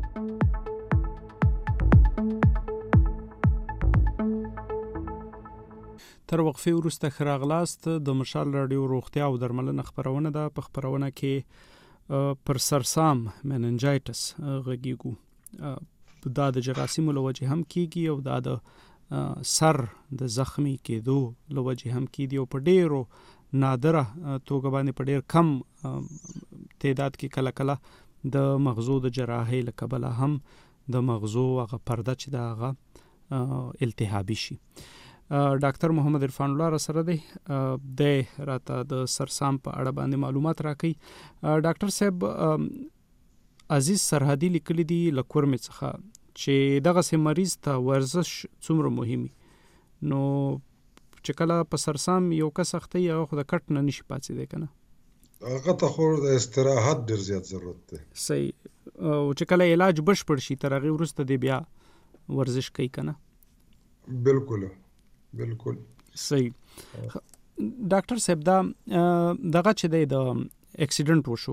Speaker 2: تر وقفې وروسته ښه راغلاست. د مشال راډیو روغتیا او درملنه خپرونه ده. په خپرونه کې پر سرسام میننجایټس غږیږو. دا د جراثیمو له وجې هم کیږي او دا د سر د زخمی کېدو له وجې هم کیږي او په ډیرو نادره توګه باندې په ډیر کم تعداد کې کله کله د مغزو د جراحۍ له کبله هم د مغزو هغه پرده چې دا هغه التهابي شي. ډاکټر محمد عرفان الله را سره دی. د راته د سرسام په اړه باندې معلومات راکړي. ډاکټر صاحب عزیز سرحدي لیکلي دي له کورمې څخه چې دغه سه مریض ته ورزش څومره مهمي. نو چې کله په سرسام یو کس اخته یا خو د کټ نه نشي پاتې دی کنه،
Speaker 5: هغه ته خو د استراحت ډیر زیات ضرورت دی.
Speaker 2: صحیح. او چې کله علاج بشپړ شي تر هغه وروسته دی بیا ورزش کوي کنه.
Speaker 5: بالکل بالکل
Speaker 2: صحیح. ډاکټر صاحب دا دغه چې دی د اکسیډنټ وشو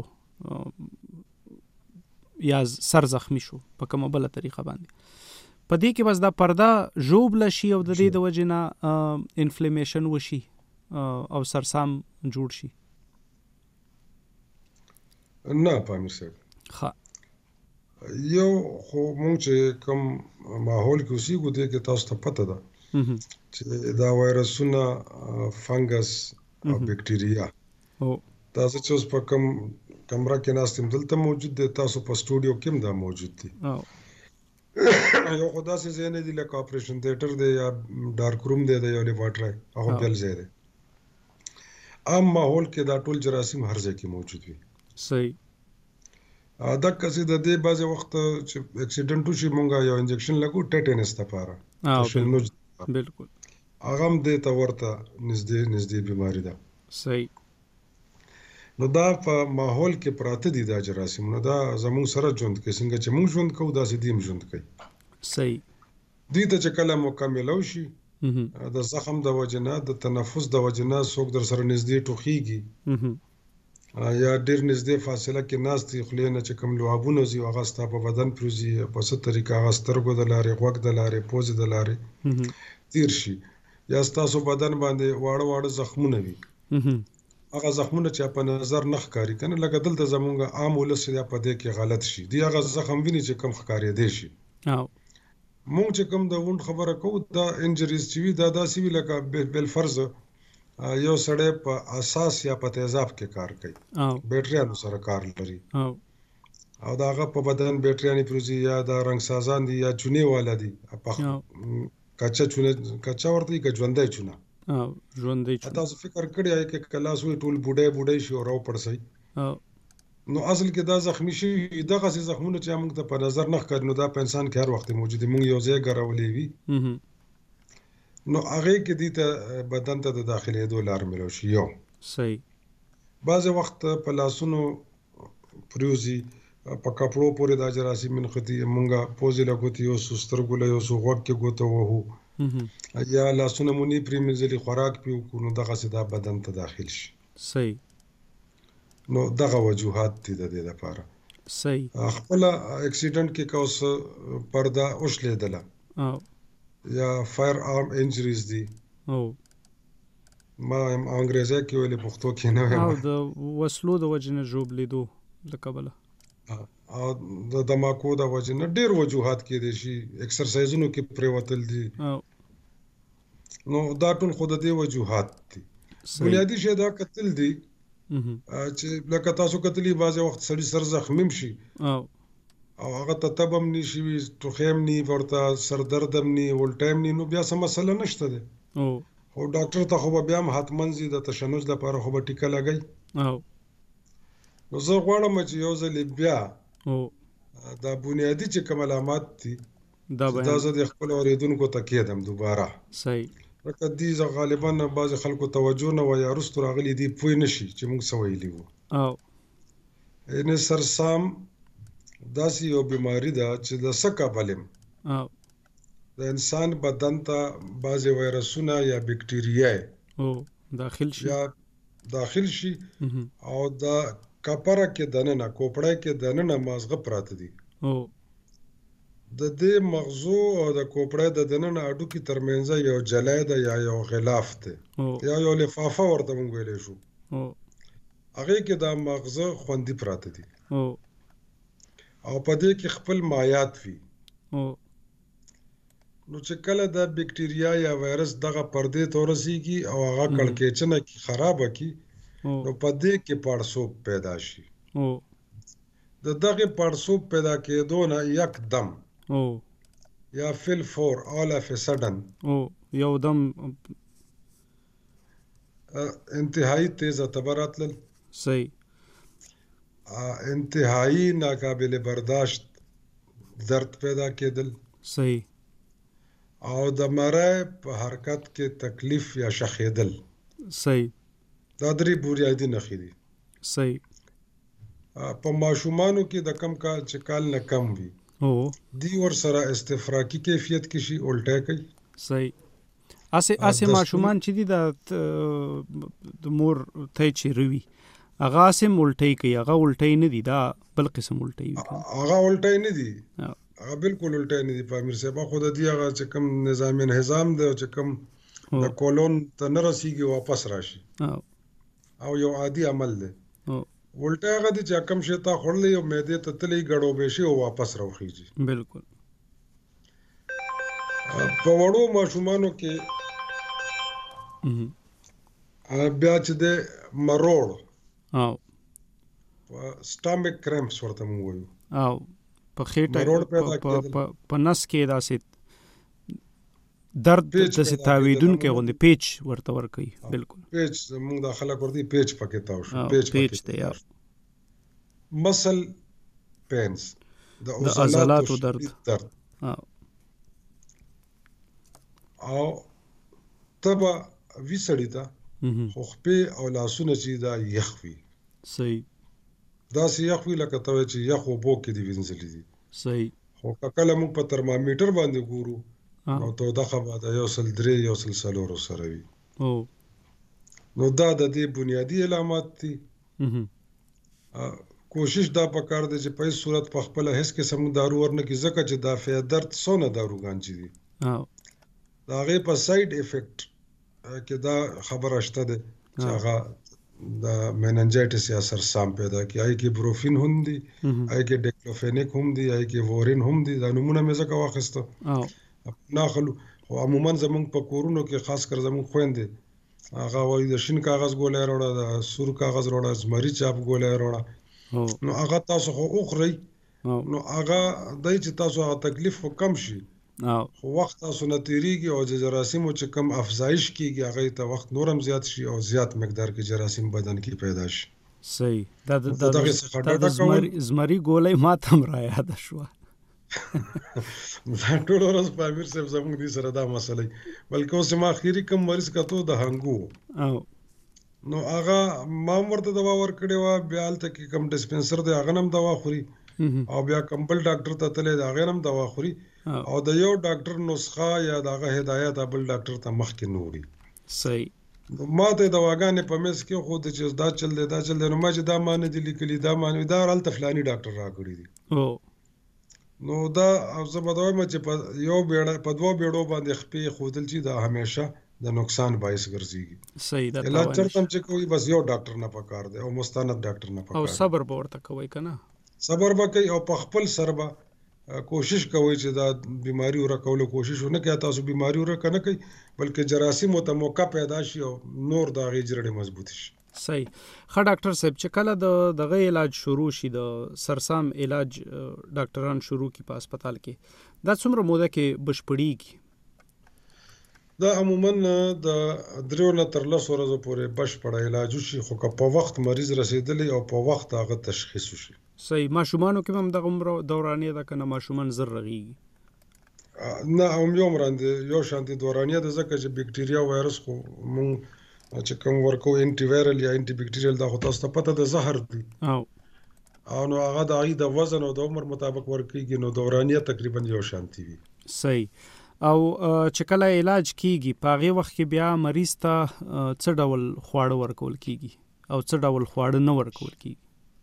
Speaker 2: یا سر زخمی شو په کومه بل طریقه باندې، په دې کې بس دا پرده ژوب لشي او د دې د وجې نه انفلیمیشن وشي او سرسام جوړ شي؟
Speaker 5: نه پامیر صاحب،
Speaker 2: ښه
Speaker 5: یو خو مونږ چې کوم ماحول کې اوسېږو دې کې تاسو ته پته ده چې دا وایرسونه، فنګس او بیکټیریا تاسو چې اوس په کوم کمره کې ناست یم دلته موجود دی، تاسو په سټوډیو کې هم دا موجود دي. یو خو داسې ځای نه دي لکه اپریشن تھیټر دی یا ډارک روم دی د یو لیبارټرۍ، هغه بل ځای دی. عام ماحول کې دا ټول جراثیم هر ځای کې موجود وي.
Speaker 2: صحیح.
Speaker 5: دا کسي د دې بعضې وخت چې اکسیډنټ وشي مونږ یو انجکشن لګو ټیټینس لپاره،
Speaker 2: بالکل
Speaker 5: هغه هم دې ته ورته نږدې نږدې بیماري ده.
Speaker 2: صحیح.
Speaker 5: نو دا په ماحول کې پراته دي دا جراثیم، نو دا زموږ سره ژوند کوي، څنګه چې موږ ژوند کوو داسې دوی هم ژوند کوي.
Speaker 2: صحیح.
Speaker 5: دوی ته چې کله مکمل وشي د زخم د وجې نه، د تنفس د وجې نه څوک در سره نږدې ټوخیږي یا ډېر نږدې فاصله کې ناست دي، خولې نه چې کوم لعابونه ځي هغه ستا په بدن پرېوځي، په څه طریقه هغه سترګو د لارې، غوږ د لارې، پوزې د لارې تیر شي، یا ستاسو بدن باندې واړه واړه زخمونه وي. هغه زخمونه چې په نظر نه ښکاري کنه، لکه دلته زمونږ عام ولس چې په دې کې غلط شي، دی هغه زخم ویني چې کم ښکارېدی شي. مونږ چې کوم د وونډ خبره کوو دا انجریز چې وي دا داسې وي لکه بالفرض یو سړی په اساس یا په تیزاب کې کار کوي، بیټریانو سره کار لري او د هغه په بدن بیټریانې پروزي یا د رنګ سازان دي یا چونې والا دي، کچه چونه کچه ورته که ژوندی چونه
Speaker 2: ژوندی چونه.
Speaker 5: تاسو فکر کړی آی کې کلاس وي ټول بوډۍ بوډۍ شي او راو پړسي، نو اصل کې دا زخمی شي دغه سي زخمونه چې موږ ته په نظر نه ښکاري، نو دا په انسان کې هر وخت موجود دي. موږ یو ځای ګرولې وي نو هغه کې دي ته بدن ته د داخلي دوه لار ملو شي. یو
Speaker 2: صحیح.
Speaker 5: بعض وخت په لاسونو پروزي په کپړو پورې دا جراثیم نښتي، مونږه پوزې له ګوتې یوسو، سترګو له یوسو، غوږ کې ګوته وهو یا لاسونه مو نه پرېمینځلي، خوراک پې وکړو، نو دغسې دا بدن ته داخل شي.
Speaker 2: صحیح.
Speaker 5: نو دغه وجوهات دي د دې لپاره.
Speaker 2: صحیح.
Speaker 5: خپله اکسیډنټ کې که اوس پرده وشلېدله یا فایر آرم انجریز دي، ما هم انګریزی کې ویلې، پښتو کې نه
Speaker 2: وایم، او د وسلو د وجې نه ژوبلېدو له کبله
Speaker 5: او د دماکو د وجې نه ډېر وجوهات کېدای شي، اکسرسایزونو کې پرېوتل دي، نو دا ټول خو د دې وجوهات دي. بنیادي شی دا کتل دي چې لکه تاسو کتلي بعضې وخت سړي سر زخمي هم شي او هغه ته تب هم نی شي وي، ټوخی هم نی، ورته سردرد هم نی، الټی هم نی، نو بیا څه مسله نشته دی. خو ډاکټر ته خو به بیا هم حتمن ځي، د تشنج لپاره خو به ټیکه لګوي. نو زه غواړم چې یو ځلې بیا دا بنیادي چې کوم علامات دي دا زه د خپلو اورېدونکو ته کېدم دوباره.
Speaker 2: صحیح.
Speaker 5: لکه دې غالبا بعضې خلکو توجه نه وه یا وروستو راغلي دي پوه نه شي چې موږ څه ویلي وو. یعنې سرسام داسې یو بیماري ده چې د څه کبل یم د انسان بدن ته بعضې وایرسونه یا بکټیریاوې
Speaker 2: داخل شي
Speaker 5: یا داخل شي او د کپره کې دننه کوپړی کې دننه مازغه پراته دي. د دې مغزو او د کوپړی د دننه هډوکي ترمنځه یو جلی ده یا یو غلاف دی یا یو لفافه ورته موږ ویلی شو، هغې کې دا مغزه خوندي پراته دي او په دې کې خپل مایات وي. نو چې کله دا بکټیریا یا وایرس دغه پردې ته ورسېږي او هغه کړکېچنه کې خرابه کړي، نو په دې کې پړسوب پیدا شي. د دغې پړسوب پیدا کېدو نه یک دم یا فل فور آل اف سډن
Speaker 2: یو دم
Speaker 5: انتهایی تیزه تبه راتلل.
Speaker 2: صحیح.
Speaker 5: انتهایی ناقابل برداشت درد پیدا کېدل.
Speaker 2: صحیح.
Speaker 5: او د مری په حرکت کې تکلیف یا شخېدل.
Speaker 2: صحیح.
Speaker 5: دا درې بنیادي نښې دي.
Speaker 2: صحیح.
Speaker 5: په ماشومانو کې د کم کال چې کال نه کم وي دی ورسره استفراقي کیفیت کې شي، الټی کوي.
Speaker 2: صحیح. اسې اسې ماشومان چې دي د مور تی چې روي هغه اسې الټی کوي، هغه الټی نه دي، دا بل قسم الټی وي.
Speaker 5: هغه الټی نه دي، هغه بالکل الټی نه دي په امیر صاحب. خو د دې هغه چې کوم نظام انهضام دی چې کوم د کولون ته نه رسیږي واپس راشي او یو عادي عمل دی. الټی هغه دی چې کم شی تا خوړلی او معدې ته تللی ګډوبې شي او واپس راوخیږي.
Speaker 2: بالکل.
Speaker 5: په وړو ماشومانو کې بیا چې دی مروړ
Speaker 2: او
Speaker 5: سټامک کرمپس ورته موږ وایو
Speaker 2: او په خېټه په نس کې داسې درد داسې تاویدونکی غوندې پیچ ورته ورکوي. بالکل.
Speaker 5: پیچ موږ دا خلک ورته پیچ پکې تاو شو، پیچ
Speaker 2: پیچ دی یا
Speaker 5: مسل پینس
Speaker 2: د عضلاتو درد
Speaker 5: او تبه وي سړي ته، خو خپې او لاسونه چې دا یخ وي.
Speaker 2: صحیح.
Speaker 5: داسې یخ وي لکه ته وایې چې یخ اوبو کې دي وینځلي دي.
Speaker 2: صحیح.
Speaker 5: خو که کله موږ په ترمامیټر باندې ګورو نو تودوخه به د یو سل درې یو سل څلورو سره وي. نو دا د دې بنیادي علامات دي. کوشش دا پکار دی چې په هیڅ صورت په خپله هیڅ قسم دارو ورنه کړي، ځکه چې دا فی درد څونه داروګان چې دي د هغې په سایډ افیکټ کې دا خبره شته دی چې هغه د میننجایټس یا سرسام پیدا کړي. هغې کې بروفین هم دي، هغې کې ډیکلوفینیک هم دي، هغې کې وورین هم دي. دا نومونه مې ځکه واخیسته ناخلو، خو عموما زموږ په کورونو کې خاص کر زموږ خویندې هغه وایي د شین کاغذ ګولی راوړه، د سور کاغذ راوړه، زمري چاپ ګولی راوړه. نو هغه تاسو خو وخورئ، نو هغه دی چې تاسو هغه تکلیف خو کم شي، خو وخت تاسو نه تېرېږي او د جراثیمو چې کم افزایش کېږي هغې ته وخت نور هم زیات شي او زیات مقدار کې جراثیم بدن کې پیدا شي.
Speaker 2: صحیح. دا د زمري ګولۍ ما ته هم رایاده شوه.
Speaker 5: دا ټول ورځ په امیر صاحب زموږ دې سره دا مسله وي. بلکې اوس ما اخري کم مریض کتو د هنګو، نو هغه ما هم ورته دوا ورکړې وه، بیا هلته کې کم ډسپنسر دی هغه نه هم دوا خوري. او بیا کمبل ډاکټر ته تللی د هغې نه هم دوا خوري او د یو ډاکټر نسخه یا د هغه هدایت بل ډاکټر ته مخکې نه وړي.
Speaker 2: صحیح.
Speaker 5: ما ته دواګانې په میز کې خو د چې دا چل دی دا چل دی نو ما چې دا ما نه دي لیکلي دا ما نه دا هلته فلاني ډاکټر راکړي دي نو دا زه به دا وایم چې په یو بیړه په دوه بیړو باندې خپې ښودل چې دا همیشه د نقصان باعث ګرځېږي.
Speaker 2: صحیح ده.
Speaker 5: علاج چرته هم چې کوي بس یو ډاکټر نه پکار دی او مستند ډاکټر نه پکار
Speaker 2: او صبر به ورته کوئ که نه؟
Speaker 5: صبر به کوي او په خپل سر به کوشش کوئ چې دا بیماري ورکولو کوشش ونه کوي. تاسو بیماري ورکه نه کوي بلکې جراثیمو ته موقع پیدا شي او نور د هغې جرړې مضبوطې شي.
Speaker 2: صحیح. ښه ډاکټر صاحب چې کله د دغه علاج شروع شي د سرسام علاج ډاکټران شروع کړي په هسپتال کې دا څومره موده کې بشپړېږي؟
Speaker 5: دا عموما د دریو نه تر لسو ورځو پورې بشپړه علاج وشي خو که په وخت مریض رسېدلی او په وخت هغه تشخیص وشي.
Speaker 2: صحیح. ماشومانو کې هم دغه عمر دورانیه ده که نه ماشومان زر رغېږي؟
Speaker 5: نه هم یو وړاندې یو شانتې دورانیه ده ځکه چې بکټریا وایرس خو مونږ چې کوم ورکو انټي وایرل یا انټي بکټریل دا خو تاسو ته پته د زهر دی
Speaker 2: او
Speaker 5: او نو هغه د هغې د وزن او د عمر مطابق ورکېږي نو دورانیه تقریبا یو شانتې وي.
Speaker 2: صحیح. او چې کله علاج کیږي په هغې وخت کې بیا مریض ته څه ډول خواړه ورکول کیږي او څه ډول خواړه نه ورکول کیږي؟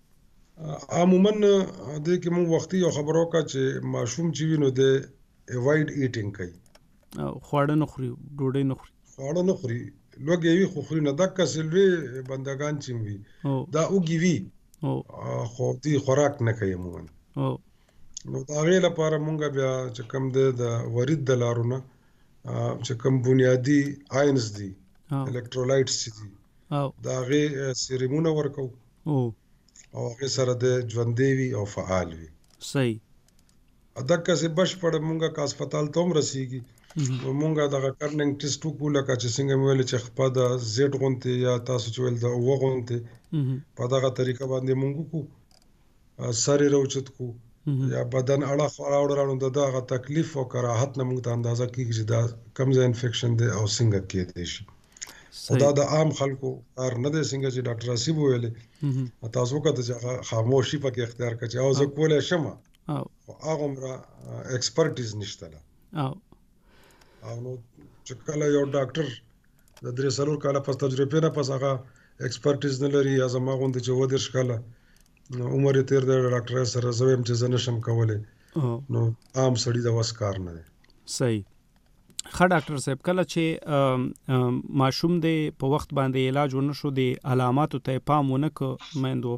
Speaker 5: عموما دې کې موږ وختي یو خبر وکړه چې ماشوم چې وي نو د اوایډ ایټینګ کوي
Speaker 2: او خواړه نه خوري ډوډۍ نه خوري
Speaker 5: خواړه نه خوري لوږې وي خو خوري نه دقسې لوی بندګان چې وي دا اوږې وي خو دې خوراک نه کوي عموما. نو د هغې لپاره مونږ بیا چې کوم دی د ورید د لارو نه چې کوم بنیادي آینز دي الکترولایټس چې دي د هغې سیریمونه ورکو او هغې سره د ژوندی وي او فعال وي.
Speaker 2: صحیح.
Speaker 5: دقسې بشپړ مونږ که هسپتال ته هم رسېږي نو مونږ دغه کرننګ ټیسټ وکړو لکه چې څنګه مې ویل چې خپه د زیډ غوندې یا تاسو چې ویل د اوه غوندې په دغه طریقه باندې مونږ وکړو سر یې راوچت کړو یا بدن اړه راوړو د دغه تکلیف او کراهت نه موږ ته اندازه کېږي چې دا کوم ځای انفیکشن دی او څنګه کېدی شي. خو دا د عام خلکو کار نه دی څنګه چې ډاکټر حسیب ویلې تاسو وکړه چې هغه خاموشي پکې اختیار کړه چې او زه کولی شم خو هغومره ایکسپرټیز نشته ده او نو چې کله یو ډاکټر د درې څلور کاله پس تجربې نه پس هغه ایکسپرټیز نه لري یا زما غوندې چې اووه دېرش کاله عمر یې تېر دی ډاکټر سره زه وایم چې زه نشم کولی نو عام سړي د وس کار نه دی.
Speaker 2: صحیح. ښه ډاکټر صاحب کله چې ماشوم دی په وخت باندې علاج ونه شو د علاماتو ته پام ونه که میندو او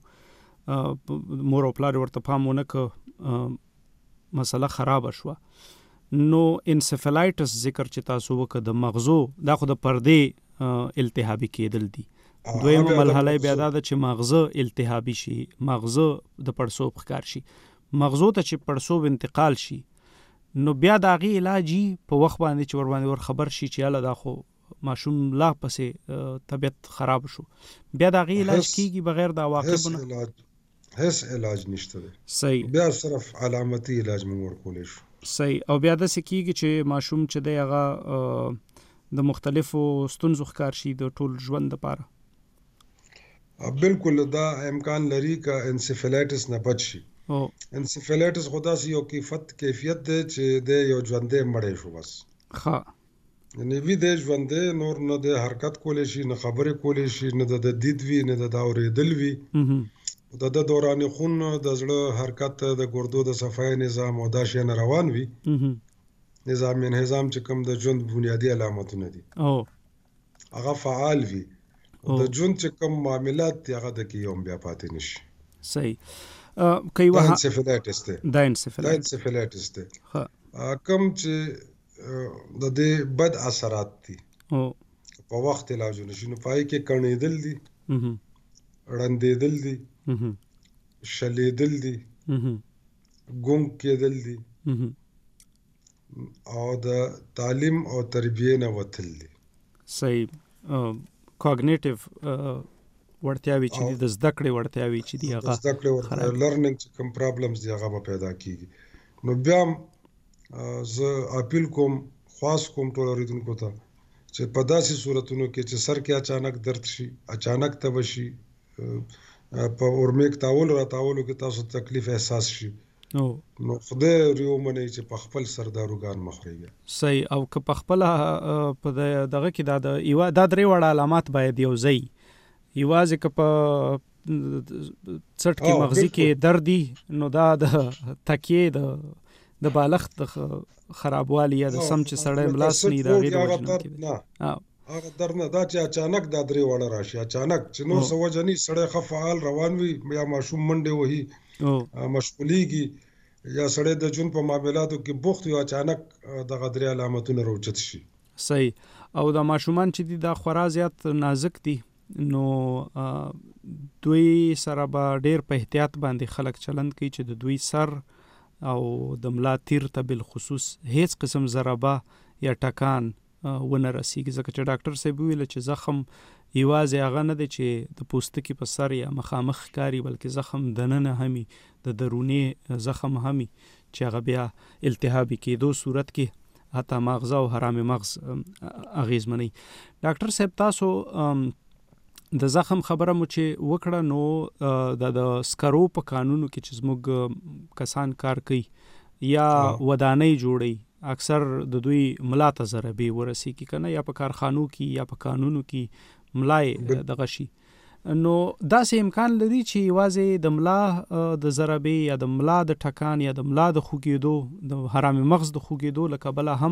Speaker 2: پلرونو مور او پلار ورته پام ونه که مسله خرابه شوه نو انسفلایټس ذکر چې تاسو وکړه د مغزو دا خو د پردې التهابي کېدل دي. دویمه مرحله بیا دا ده چې مغزه التهابي شي مغزه د پړسوب ښکار شي مغزو ته چې پړسوب انتقال شي نو بیا د هغې علاج په وخت باندې چې ور باندې ور خبر شي چې یاله دا خو ماشوم لا پسې طبیعت خراب شو بیا د هغې علاج کیږي بغیر د عواقبو نه؟
Speaker 5: هیڅ علاج نشته دی.
Speaker 2: صحیح.
Speaker 5: بیا صرف علامتي علاج موږ ورکولی شو.
Speaker 2: صحیح. او بیا داسې کیږي چې ماشوم چې دی هغه د مختلفو ستونزو ښکار شي د ټول ژوند دپاره؟
Speaker 5: بالکل دا امکان لري که انسفلایټس نه بچ شي. انسفلایټس خو داسې یو کیفت کیفیت دی چې د یو ژوندی مړی شو بس.
Speaker 2: ښه.
Speaker 5: یعنې وي دی ژوندی نور نه د حرکت کولی شي نه خبرې کولی شي نه د دید وي نه د اورېدل وي د د دوران خون د زړه حرکت د ګردو د صفایي نظام او دا شیان روان وي نظام انهضام چې کوم د ژوند بنیادي علامتونه دي هغه فعال وي د ژوند چې کوم معاملات دي هغه د کې هم بیا پاتې نه شي.
Speaker 2: صحیح. کوي
Speaker 5: دا انسفلایټس دی.
Speaker 2: دا
Speaker 5: انسفلایټس دی. کوم چې د دې بد اثرات دي په وخت علاج نشي نو پای کې کڼېدل دي ړندېدل دي شلېدل دي ګونګ کېدل دي او د تعلیم او تربیې نه وتل دي.
Speaker 2: صحیح. کوګنیټیو وړتیاوې چې دي د زده کړې وړتیاوې چې دي هغه
Speaker 5: زده کړې لرننګ چې کوم پرابلمز دي هغه به پیدا کېږي. نو بیا زه اپیل کوم خواست کوم ټول اورېدونکو ته چې په داسې صورتونو کې چې سر کې اچانک درد شي اچانک تبه شي په اورمیک تاول را تاولو کې تاسو تکلیف احساس شي
Speaker 2: او
Speaker 5: نو خدای ریو منی چې په خپل سر داروګان مخري بیا
Speaker 2: صحیح. او که په خپل په دغه کې دا د یو دا درې وړ علامات باید یو ځای یوازې که په څټ کې مغزي کې درد دي نو دا د تکیې د د بالښت د خرابوالي یا د سم چې سړی ملاس نه دا غیر وجنه
Speaker 5: نه هغه در نه دا چې اچانک دا درې وړ راشي اچانک چې نو سوجنی سړی خفعال روان وي یا ماشوم منډه وهي او مشغوليږي یا سړی د جون په معاملاتو کې بوخت یو اچانک د غدري علامتونه راوچت شي.
Speaker 2: صحیح. او د ماشومان چې دي دا خورا زیات نازک دي نو دوی سره به ډیر په احتیاط باندې خلک چلند کوي چې د دوی سر او د ملا تیر ته بل خصوص هیڅ قسم ضربه یا ټکان ونه رسیږي ځکه چې ډاکټر صاحب ویل چې زخم یوازې هغه نه دی چې د پوستکي په سر یا مخامخ کاری بلکې زخم دننه همي د دروني زخم همي چې هغه بیا التهابي کېدو صورت کې حتی مغز او حرام مغز اغیزمنی. ډاکټر صاحب تاسو د زخم خبره مو چې وکړه نو د سکرو په قانونو کې چې زموږ کسان کار کوي یا ودانۍ جوړي اکثر د دوی ملا ته ضربې ورسیږي کنه یا په کارخانو کې یا په قانونو کې ملای دغه شي نو داسې امکان لري چې یوازې د ملا د ضربې یا د ملا د ټکان یا د ملا د خوګېدو د حرام مغز د خوګېدو له کبله هم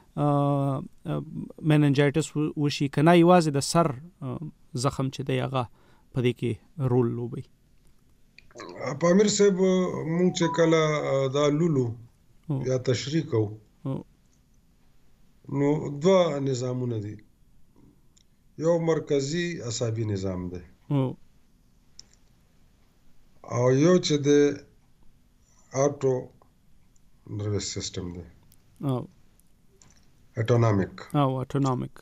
Speaker 2: میننجایټس وشي کنه یوازې د سر زخم چې دی هغه په دې کې رول لوبي.
Speaker 5: پامیر صاحب مونږ چې کله دا لولو یا تشریح کوو نو دوه نظامونه دي یو مرکزی عصبي نظام دی او یو چې د آټو نروس سیستم دی
Speaker 2: او
Speaker 5: اټونامیک
Speaker 2: او اټونامیک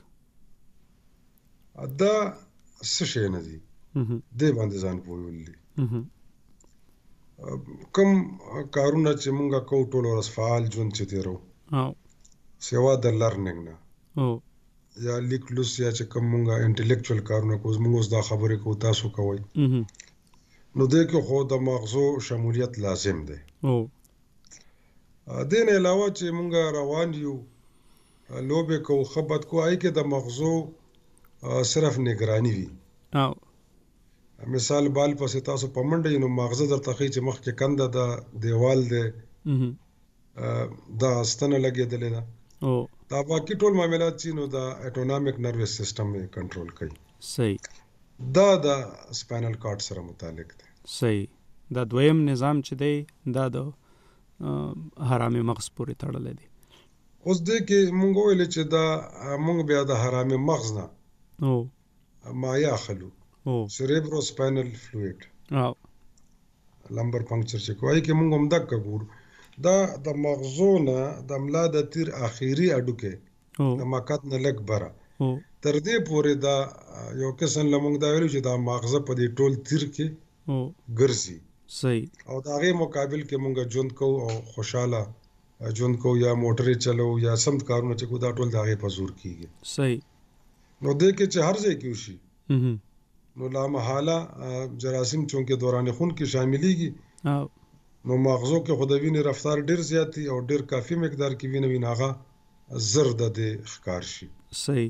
Speaker 5: دا څه شي نه دي د باندې ځان پوهولې کوم کارونه چې مونږه کوو ټول ورځ فعال ژوند چې تیرو
Speaker 2: او
Speaker 5: سیوا د لرننګ نه
Speaker 2: او
Speaker 5: یا لیک لوس یا چې کوم مونږه انټلیکچوال کارونه کوو مونږ دا خبرې کوو تاسو کوئ نو دې کې خو د مغزو شمولیت لازم دی.
Speaker 2: او
Speaker 5: دین علاوه چې مونږه روان یو لوبه کوو خبرت کوو آی کې د مغزو صرف نگرانی وي.
Speaker 2: او
Speaker 5: مثال بال پسې تاسو په منډه نو مغزه درته خي چې مخ کې کنده د دیوال دی دا ستنه لګېدلې ده
Speaker 2: او
Speaker 5: دا باقي ټول معاملات چې نو د اټونامیک نروس سیستم یې کنټرول کوي.
Speaker 2: صحیح.
Speaker 5: دا د سپاینل کارډ سره متعلق دی.
Speaker 2: صحیح. دا دویم نظام چې دی دا د حرام مغز پورې تړلی دی.
Speaker 5: اوس دې کې مونږ ویل چې دا مونږ بیا د حرام مغز نه
Speaker 2: او
Speaker 5: مایا خلو
Speaker 2: او
Speaker 5: سریبرو سپاینل فلوئد
Speaker 2: او
Speaker 5: لمبر پنکچر چې کوي کې مونږ هم دک ګور دا د مغزو نه د ملا د تیر اخیری اډوکه د ماکات نه لګ بره تر دې پورې دا یو قسم لمونږ دا ویلو چې دا مغزه په دې ټول تیر کې ګرځي.
Speaker 2: صحیح.
Speaker 5: او دا غي مقابل کې مونږ ژوند کو او خوشاله ژوند کو یا موټرې چلو یا سمت کارونه چې کو دا ټول دا غي په زور کیږي.
Speaker 2: صحیح.
Speaker 5: نو دې کې چې هر ځای کې وشي نو لا محاله جراثیم چونکه دوران خون کې شاملېږي
Speaker 2: او
Speaker 5: نو مغزو کې خودوینې رفتار ډیر زیاتی او ډیر کافی مقدار کې وینې ویناغه زرد د ښکار شي.
Speaker 2: صحیح.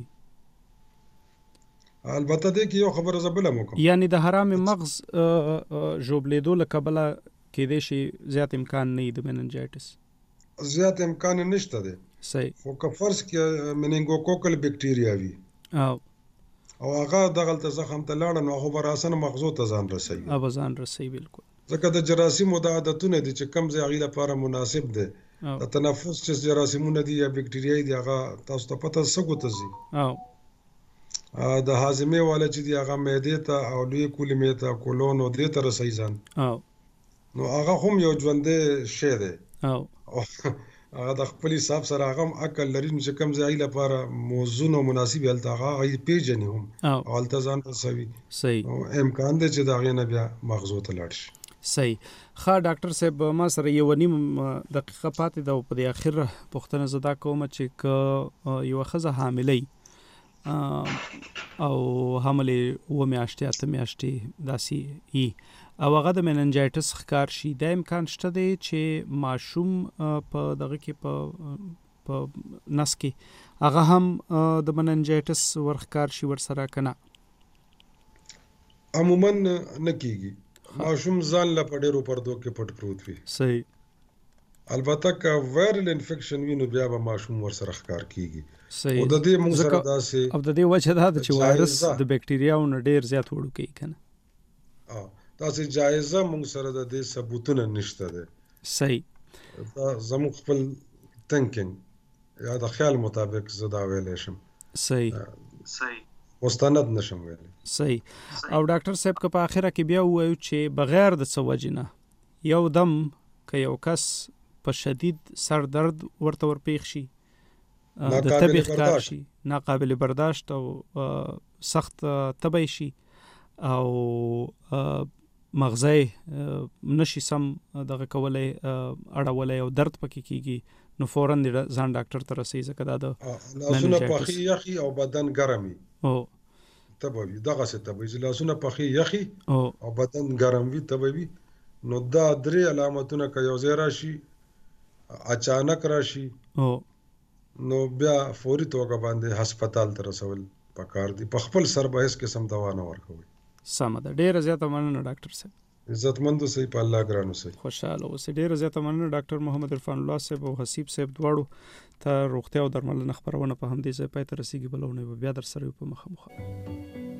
Speaker 5: البته دې کې یو خبره زبله مو کوم
Speaker 2: یعنی د حرام مغز جوړېدو له کبله کې دې شي زیات امکان نه دی د میننجایټس
Speaker 5: زیات امکان نشته دی.
Speaker 2: صحیح.
Speaker 5: خو که فرض کې منینګوکوکل بکټیریا وي
Speaker 2: او
Speaker 5: او هغه دغه زخم ته لاړ نو هغه براسن مغزو ته ځان رسوي.
Speaker 2: او ځان رسوي بالکل.
Speaker 5: ځکه د جراثیمو د عادتونه دي چې کم ځای غیله لپاره مناسب دي د تنفس چې جراثیمونه دي یا بکټریاي دي هغه تاسو ته پته سګو ته زی
Speaker 2: او
Speaker 5: د هاضمه والا چې دی هغه معدې ته او لوی کولمې ته کولون او دې ته رسي ځان
Speaker 2: او
Speaker 5: نو هغه هم یو ژوندې شی دی
Speaker 2: او
Speaker 5: هغه د خپل حساب سره هغه عقل لري چې کم ځای لپاره موزون او مناسب هلته هغه پیژني هم او هلته ځان رسوي.
Speaker 2: صحیح.
Speaker 5: امکان دی چې دا غي نه بیا مغزو ته لاړ شي.
Speaker 2: صحیح. ښه ډاکټر صاحب ما سره یو نیم دقیقه پاتې ده او په دې اخر پوښتنه زدا کوم چې ک یو ښځه حاملې او حملې و میاشتې اته میاشتې داسې ای او هغه د مننجایټس ښکار شي، دا امکان شته دی چې ماشوم په دغه کې په په نس کې هغه هم د مننجایټس ورښکار شي ورسره که نه؟
Speaker 5: عموما نه کیږي، ماشوم ځان له په ډېرو پردو کې پټ پروت وي.
Speaker 2: صحیح.
Speaker 5: البته که وایرل انفیکشن وي نو بیا به ماشوم ورسره ښکار کیږي.
Speaker 2: صحیح.
Speaker 5: او د دې موږ سره داسې
Speaker 2: او د دې وجه دا ده چې وایرس د بکټریاو نه ډېر زیات وړوکی که نه؟
Speaker 5: داسې جایزه موږ سره د دې ثبوتونه نشته دی.
Speaker 2: صحیح.
Speaker 5: دا زموږ خپل تینکینګ یا د خیال مطابق زه دا ویلی شم.
Speaker 2: صحیح.
Speaker 5: صحیح. مستند نشم ویلی.
Speaker 2: صحیح. او ډاکټر صاحب که په آخره کې بیا ووایو چې بغیر د څه وجې نه یو دم که یو کس په شدید سر درد ورته ورپېښ شي، د تبې ښکار شي، ناقابل برداشت او سخت تبی شي او مغزی نشي سم دغه کولی اړولی او درد پکې کیږي، نو فوراً ځان ډاکټر ته رسوي ځکه دا د
Speaker 5: لاسونه پخې یخي او بدن ګرم وي تبه وي، دغسې تبه وي چې لاسونه پخې یخي او بدن ګرم وي تبه وي، نو دا درې علامتونه که یو ځای راشي اچانک راشي نو بیا فوري توګه باندې هسپتال ته رسول پکار دي. په خپل سر به هېڅ قسم دوا نه ورکوئ.
Speaker 2: سمه ده، ډېره زیاته مننه ډاکټر صاحب.
Speaker 5: عزتمند اوسئ، په الله ګران اوسئ.
Speaker 2: خوشحاله اوسئ. ډېره زیاته مننه ډاکټر محمد عرفان الله صاحب او حسیب صاحب دواړو ته روغتیا او درملنه خپرونه په همدې ځای پای ته رسېږي. بله اونۍ به بیا در سره یو په مخامخ.